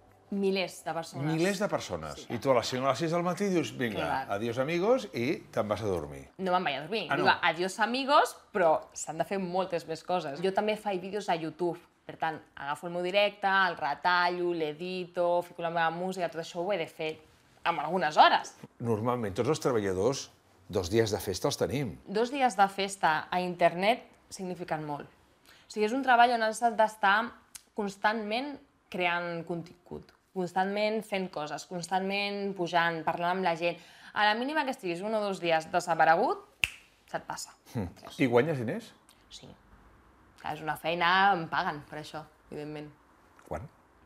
Milers de persones. Milers de persones. I tu a les cinc o a les sis del matí dius, vinga, Clar. adiós amigos, i te'n vas a dormir. No me'n vaig a dormir. Ah, no? Diu, adiós amigos, però s'han de fer moltes més coses. Jo també faig vídeos a YouTube. Per tant, agafo el meu directe, el retallo, l'edito, fico la meva música, tot això ho he de fer en algunes hores. Normalment, tots els treballadors, dos dies de festa els tenim. Dos dies de festa a internet signifiquen molt. O sigui, és un treball on has d'estar constantment creant contingut, constantment fent coses, constantment pujant, parlant amb la gent. A la mínima que estiguis un o dos dies desaparegut, se't passa. Hm. I guanyes diners? Sí. Clar, és una feina, em paguen per això, evidentment. Quan?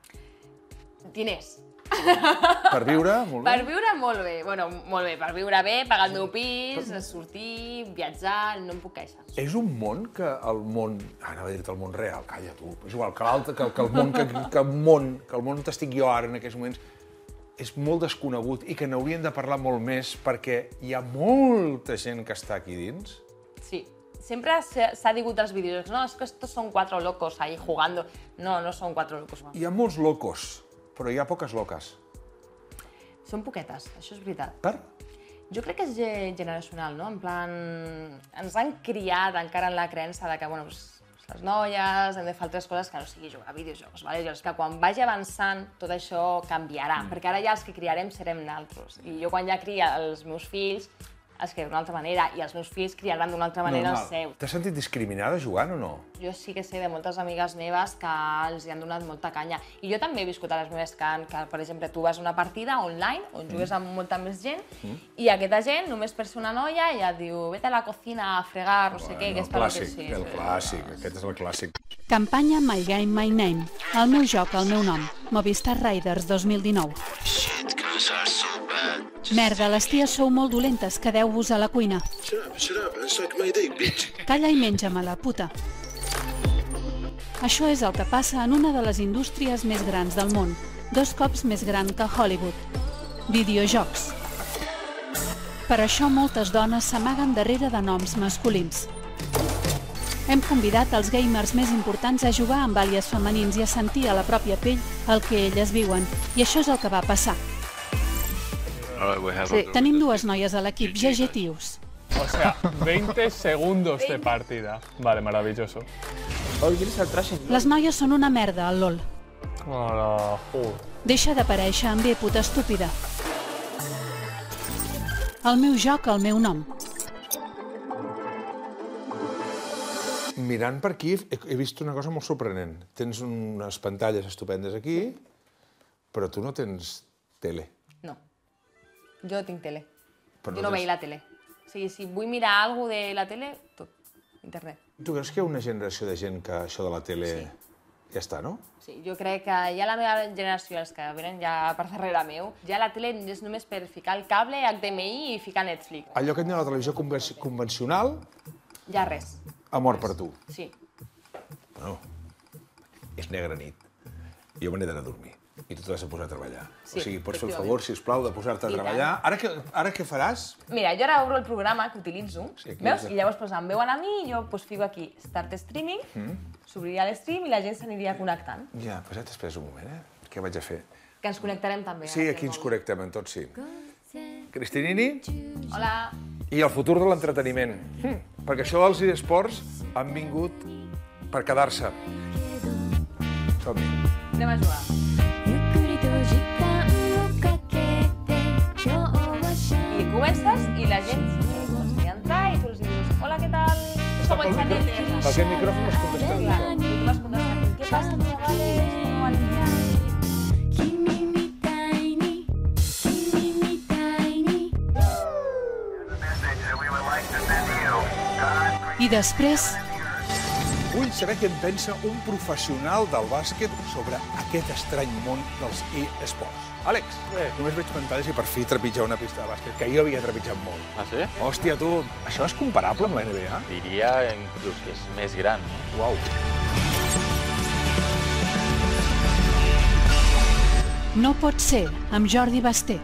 Diners. Per viure? Molt bé. Per viure molt bé. Bueno, molt bé, per viure bé, pagar el meu pis, sortir, viatjar, no em puc queixar. És un món que el món... Ah, anava a dir-te el món real, calla tu. És igual, que l'altre, que, que el món, que, que el món, que el món on estic jo ara en aquests moments és molt desconegut i que n'haurien de parlar molt més perquè hi ha molta gent que està aquí dins. Sí. Sempre s'ha digut als vídeos, no, és que estos son cuatro locos ahí jugando. No, no són quatre locos. Hi ha molts locos, però hi ha poques loques. Són poquetes, això és veritat. Per? Jo crec que és ge- generacional, no? En plan, ens han criat encara en la creença de que, bueno, pues, les noies hem de fer altres coses que no sigui jugar a videojocs, ¿vale? Jo és que quan vagi avançant tot això canviarà, Mm. perquè ara ja els que criarem serem naltros. I jo quan ja cria els meus fills, es crea d'una altra manera i els meus fills criaran d'una altra manera els seus. T'has sentit discriminada jugant o no? Jo sí que sé de moltes amigues meves que els hi han donat molta canya. I jo també he viscut a les meves que, que per exemple, tu vas a una partida online on jugues amb molta més gent i aquesta gent, només per ser una noia, ja et diu vete a la cocina a fregar, no sé què, que és per que sí. El clàssic, aquest és el clàssic. Campanya My Game, My Name. El meu joc, el meu nom. Movistar Riders dos mil dinou. Merda, les ties sou molt dolentes, quedeu-vos a la cuina. Calla i menja-me-la, puta. Això és el que passa en una de les indústries més grans del món, dos cops més gran que Hollywood. Videojocs. Per això moltes dones s'amaguen darrere de noms masculins. Hem convidat els gamers més importants a jugar amb àlies femenins i a sentir a la pròpia pell el que elles viuen. I això és el que va passar. Sí. Tenim dues noies a l'equip, G G Tius. O sea, veinte segundos de partida. Vale, maravilloso. Les noies són una merda, al LOL. Hola, Deixa d'aparèixer amb bé, puta estúpida. El meu joc, el meu nom. Mirant per aquí he vist una cosa molt sorprenent. Tens unes pantalles estupendes aquí, però tu no tens tele. No. Jo tinc tele. Però jo no no tens- veig la tele. O sigui, si vull mirar alguna cosa de la tele, tot. Internet. Tu creus que hi ha una generació de gent que això de la tele ja està, no? Sí, jo crec que ja la meva generació, els que venen ja per darrere meu, ja la tele és només per ficar el cable, H D M I i ficar Netflix. Allò que et diu la televisió conven- convencional Ja res. ha mort per tu. Sí. Bueno, és negra nit. Jo me n'he d'anar a dormir. I tu t'has de posar a treballar. Sí, O sigui, pots fer el efectivament. favor, sisplau, de posar-te a I tant. treballar. Ara, que, ara què faràs? Mira, jo ara obro el programa que utilitzo, Sí, aquí veus? és- I llavors pues, em veuen a mi i jo pues, fico aquí Start Streaming, Mm? s'obriria l'stream i la gent s'aniria connectant. Ja, pues ja t'esperes un moment, eh? Què vaig a fer? Que ens connectarem també. Sí, aquí ens connectem, en tots sí. Cristinini Hola. i el futur de l'entreteniment. Mm. Perquè això dels eSports han vingut per quedar-se. Som-hi. Anem a jugar. I comences i la gent s'hi entra i tu els dius hola, què tal? Som el Xavi Terra. Per aquest micròfon es contesta Clar, tothom. i tu vas contestar, què passa, chavales? ¿Cómo van a I després, Vull saber què en pensa un professional del bàsquet sobre aquest estrany món dels eSports. Àlex, només veig pantalles i per fi trepitjar una pista de bàsquet, que jo havia trepitjat molt. Ah, sí? Hòstia, tu, això és comparable amb la N B A? Diria inclús que és més gran. Uau. no pot ser, amb Jordi Basté.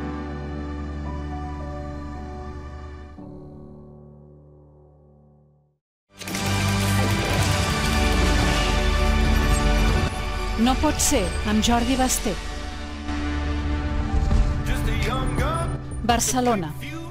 No pot ser, amb Jordi Basté. Barcelona.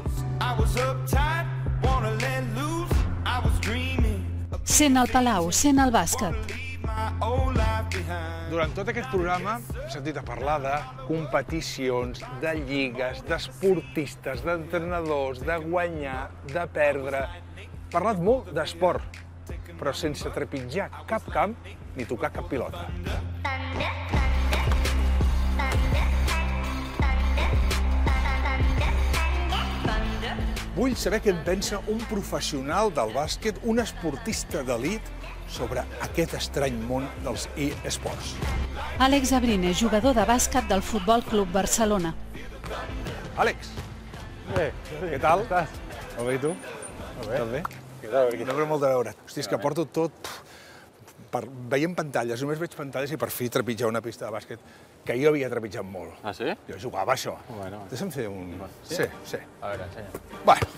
Sent el Palau, sent el bàsquet. Durant tot aquest programa hem sentit a parlar de competicions, de lligues, d'esportistes, d'entrenadors, de guanyar, de perdre. Hem parlat molt d'esport, però sense trepitjar cap camp ni tocar cap pilota. Vull saber què en pensa un professional del bàsquet, un esportista d'elit, sobre aquest estrany món dels eSports. Àlex Abrines, jugador de bàsquet del Futbol Club Barcelona. Àlex. Bé, què tal? Com estàs? Molt bé, i tu? Molt bé. Tot bé? Què tal? No crec molt de veure. Hosti, és que porto tot... Per... Veiem pantalles, només veig pantalles i per fi trepitjar una pista de bàsquet, que jo havia trepitjat molt. Ah, sí? Jo jugava a això. Bueno. Deixa'm fer un... Sí? Sí, sí. A veure, ensenya. Bueno.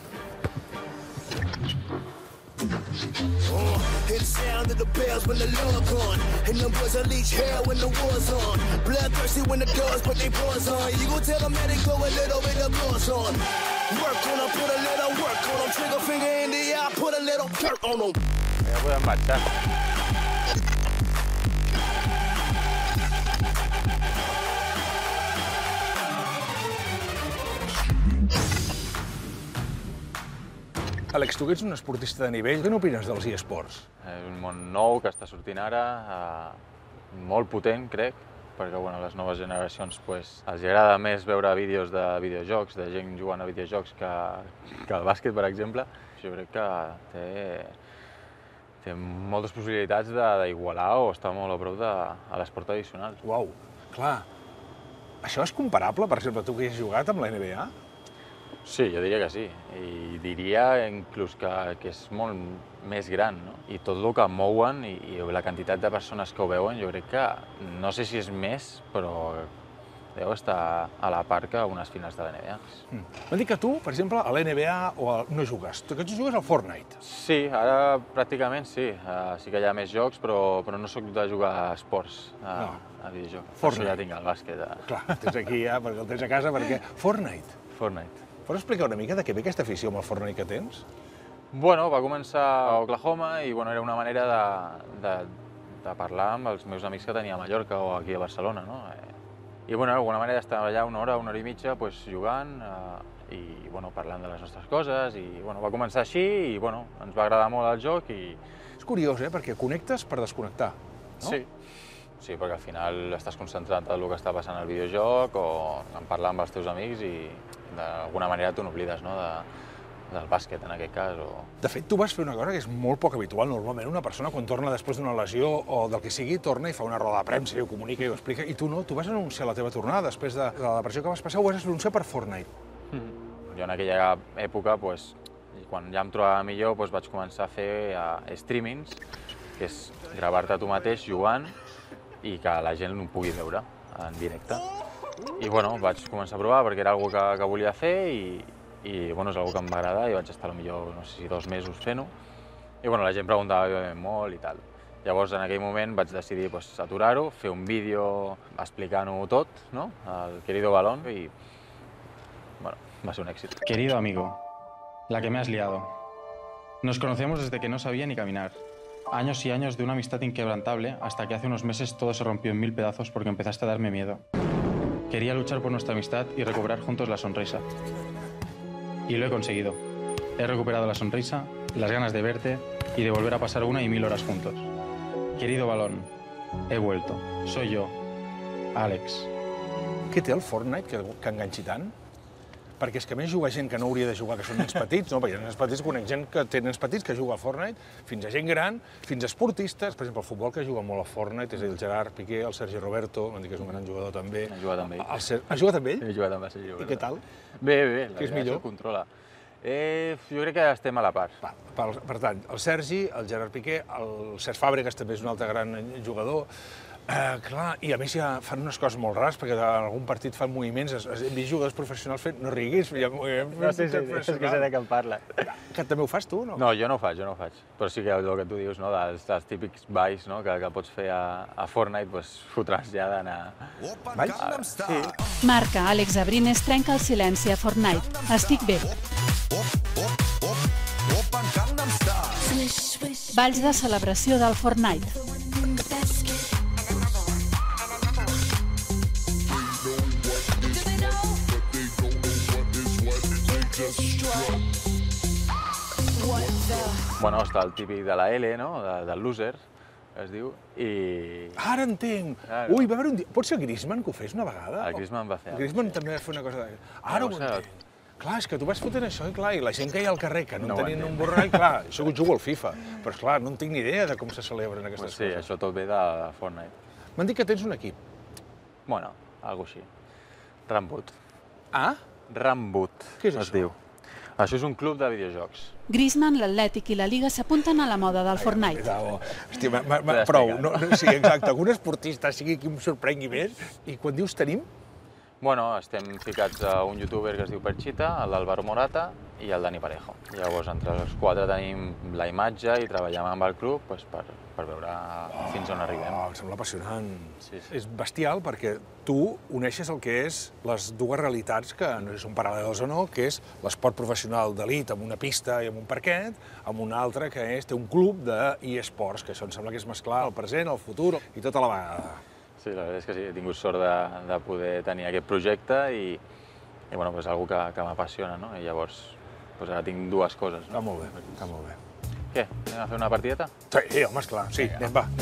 It sounded the bells when the Lord gone, and them boys unleash hell when the war's on. Bloodthirsty when the doors put their paws on. You gon' tell them that they go a little bit of gloss on. Work on them, put a little work on them. Trigger finger in the eye, put a little dirt on them. Ja podem marxar. Àlex, tu que ets un esportista de nivell, què n'opines dels eSports? És un món nou que està sortint ara, eh, molt potent, crec, perquè bueno, a les noves generacions pues, els agrada més veure vídeos de videojocs, de gent jugant a videojocs que, que el bàsquet, per exemple. Jo crec que té, té moltes possibilitats d'igualar o estar molt a prop de l'esport tradicional. Uau, clar. Això és comparable, per exemple, tu que hi has jugat amb la N B A? Sí, jo diria que sí. I diria inclús que, que és molt més gran, no? I tot el que mouen i, i la quantitat de persones que ho veuen, jo crec que, no sé si és més, però deu estar a la par que unes finals de la N B A. Mm. M'han dit que tu, per exemple, a la N B A o a... no jugues, tu que tu jugues al Fortnite. Sí, ara pràcticament sí. Uh, sí que hi ha més jocs, però, però no sóc de jugar a esports, a, no. a videojocs. Per això ja tinc el bàsquet. A... Clar, tens aquí ja, perquè el tens a casa, perquè... Fortnite. Fortnite. Pots explicar una mica de què ve aquesta afició amb el Fortnite que tens? Bueno, va començar a Oklahoma i bueno, era una manera de, de, de parlar amb els meus amics que tenia a Mallorca o aquí a Barcelona, no? I bueno, d'alguna manera estava allà una hora, una hora i mitja, pues, jugant eh, i bueno, parlant de les nostres coses i bueno, va començar així i bueno, ens va agradar molt el joc i... És curiós, eh? Perquè connectes per desconnectar, no? Sí. Sí, perquè al final estàs concentrat en el que està passant al videojoc o en parlar amb els teus amics i d'alguna manera tu n'oblides, no? De, del bàsquet, en aquest cas. O... De fet, tu vas fer una cosa que és molt poc habitual. Normalment una persona, quan torna després d'una lesió o del que sigui, torna i fa una roda de premsa i ho comunica i ho explica. I tu no, tu vas anunciar la teva tornada després de la depressió que vas passar, ho vas anunciar per Fortnite. Mm-hmm. Jo en aquella època, pues, quan ja em trobava millor, pues, vaig començar a fer uh, streamings, que és gravar-te tu mateix jugant i que la gent ho pugui veure en directe. I bueno, vaig començar a provar perquè era una cosa que, que volia fer i, i bueno, és una cosa que em va agradar i vaig estar potser, no sé si dos mesos fent-ho. I bueno, la gent preguntava molt i tal. Llavors, en aquell moment vaig decidir pues, aturar-ho, fer un vídeo explicant-ho tot, no? El querido balón, i bueno, va ser un èxit. Querido amigo, la que me has liado. Nos conocemos desde que no sabía ni caminar. Años y años de una amistad inquebrantable hasta que hace unos meses todo se rompió en mil pedazos porque empezaste a darme miedo. Quería luchar por nuestra amistad y recobrar juntos la sonrisa. Y lo he conseguido. He recuperado la sonrisa, las ganas de verte y de volver a pasar una y mil horas juntos. Querido balón, he vuelto. Soy yo, Àlex. Què té el Fortnite que, que enganxi tant? Perquè és que a més juga gent que no hauria de jugar, que són nens petits, no? Perquè nens petits conec gent que té nens petits que juga al Fortnite, fins a gent gran, fins a esportistes, per exemple, el futbol que juga molt al Fortnite, és a dir, el Gerard Piqué, el Sergi Roberto, m'han dit que és un gran jugador també. He jugat amb ell. El Ser... Has jugat amb ell? He jugat amb el Sergi Roberto. I què tal? Bé, bé, bé. Què és millor? Ho controla. Eh, jo crec que estem a la part. Va, per, per tant, el Sergi, el Gerard Piqué, el Cesc Fàbregas també és un altre gran jugador. Uh, clar, i a més ja fan unes coses molt rares, perquè en algun partit fan moviments, hem vist jugadors professionals fent, no riguis, hi ha moviments no, sí, sí, és que sé de què em parla. Que també ho fas tu, no? No, jo no ho faig, jo no ho faig. Però sí que el que tu dius, no, dels, dels típics balls no, que, que pots fer a, a Fortnite, doncs ho traslladen a... Balls? A, sí. Marca Àlex Abrines trenca el silenci a Fortnite. Estic bé. Balls de celebració del Fortnite. Bueno, està el típic de la L, no? De, del loser, es diu, i... Ara entenc! Claro. Ui, va haver un dia... Pot ser Griezmann que ho fes una vegada? El Griezmann va fer. El Griezmann també va fer una cosa de... Ara ho entenc. Clar, és que tu vas fotent això, i clar, i la gent que hi ha al carrer, que no, no tenien un borrall, clar, això ho jugo al FIFA, però esclar, no en tinc ni idea de com se celebren aquestes pues sí, coses. Sí, això tot ve de Fortnite. M'han dit que tens un equip. Bueno, algo així. Rambut. Ah? Rambut, què és es diu. Això és un club de videojocs. Griezmann, l'Atlètic i la Liga s'apunten a la moda del Fortnite. Hòstia, prou, no, sí, exacte, algun esportista sigui qui em sorprengui més. I quan dius tenim? Bueno, estem ficats a un youtuber que es diu Perchita, l'Álvaro Morata i el Dani Parejo. Llavors, entre els quatre tenim la imatge i treballem amb el club pues, per, per veure fins on arribem. Oh, em sembla apassionant. Sí, sí. És bestial perquè tu uneixes el que és les dues realitats, que no sé si són paral·leles o no, que és l'esport professional d'elit amb una pista i amb un parquet, amb una altra que és, té un club d'e-sports, que això em sembla que és mesclar el present, el futur i tota la vegada. Sí, la veritat és que sí, he tingut sort de, de poder tenir aquest projecte i, i bueno, és una cosa que, que m'apassiona, no? I llavors Doncs ara tinc dues coses. Està molt bé, està molt bé. Què? Anem a fer una partideta? Sí, home, esclar, sí, anem, va.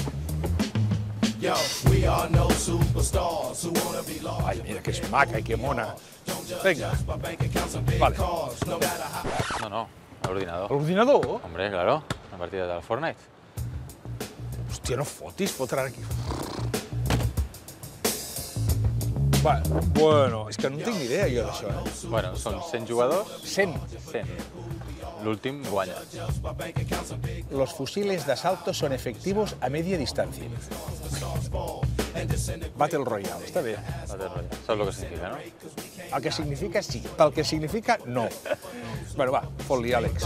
Ai, mira, que és maca i que mona. Vinga. Vale. No, no, a l'ordinador. ¿A l'ordinador? Hombre, claro, una partida del Fortnite. Hòstia, no fotis, fotran aquí. Va, bueno, és que no tinc ni idea jo d'això, eh? Bueno, són cent jugadors. cent? cent. L'últim guanya. Los fusiles de asalto son efectivos a media distancia. Battle Royale, està bé. Battle Royale, saps el que significa, no? El que significa sí, pel que significa no. Bueno, va, fot-li, Àlex.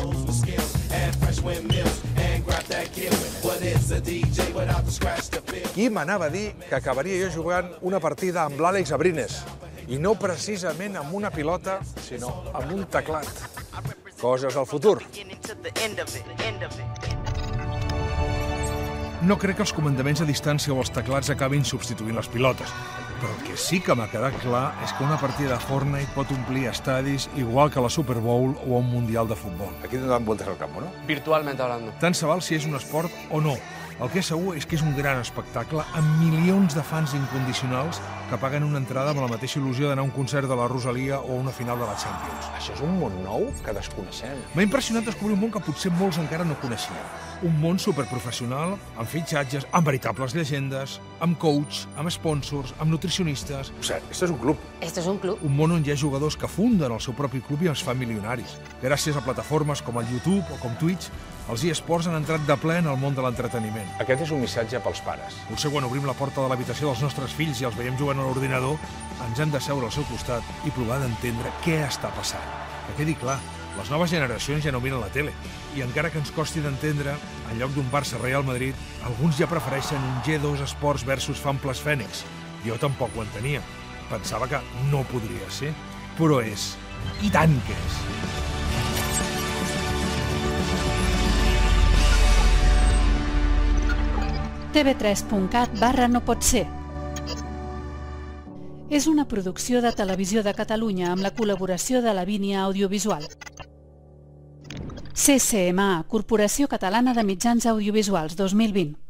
Qui m'anava a dir que acabaria jo jugant una partida amb l'Àlex Abrines? I no precisament amb una pilota, sinó amb un teclat. Coses del futur. No crec que els comandaments a distància o els teclats acabin substituint les pilotes, però el que sí que m'ha quedat clar és que una partida de Fortnite pot omplir estadis igual que la Super Bowl o un Mundial de futbol. Aquí no dan vueltas al campo, ¿no? Virtualmente hablando. Tant se val si és un esport o no. El que és segur és que és un gran espectacle amb milions de fans incondicionals que paguen una entrada amb la mateixa il·lusió d'anar a un concert de la Rosalia o a una final de la Champions. Això és un món nou que desconeixem. M'ha impressionat descobrir un món que potser molts encara no coneixien. Un món superprofessional, amb fitxatges, amb veritables llegendes, amb coach, amb sponsors, amb nutricionistes... O sigui, esto és un club. Esto es un club. Un món on hi ha jugadors que funden el seu propi club i es fan milionaris. Gràcies a plataformes com el YouTube o com Twitch, els eSports han entrat de ple en el món de l'entreteniment. Aquest és un missatge pels pares. Potser quan obrim la porta de l'habitació dels nostres fills i els veiem jugant a l'ordinador, ens hem de seure al seu costat i provar d'entendre què està passant. Que quedi clar, les noves generacions ja no miren la tele. I encara que ens costi d'entendre, en lloc d'un Barça-Real Madrid, alguns ja prefereixen un G dos Esports versus Famples Fènix. Jo tampoc ho entenia. Pensava que no podria ser, però és. I tant que és. T V tres punt cat barra no pot ser. És una producció de Televisió de Catalunya amb la col·laboració de Lavínia Audiovisual. C C M A, Corporació Catalana de Mitjans Audiovisuals dos mil vint.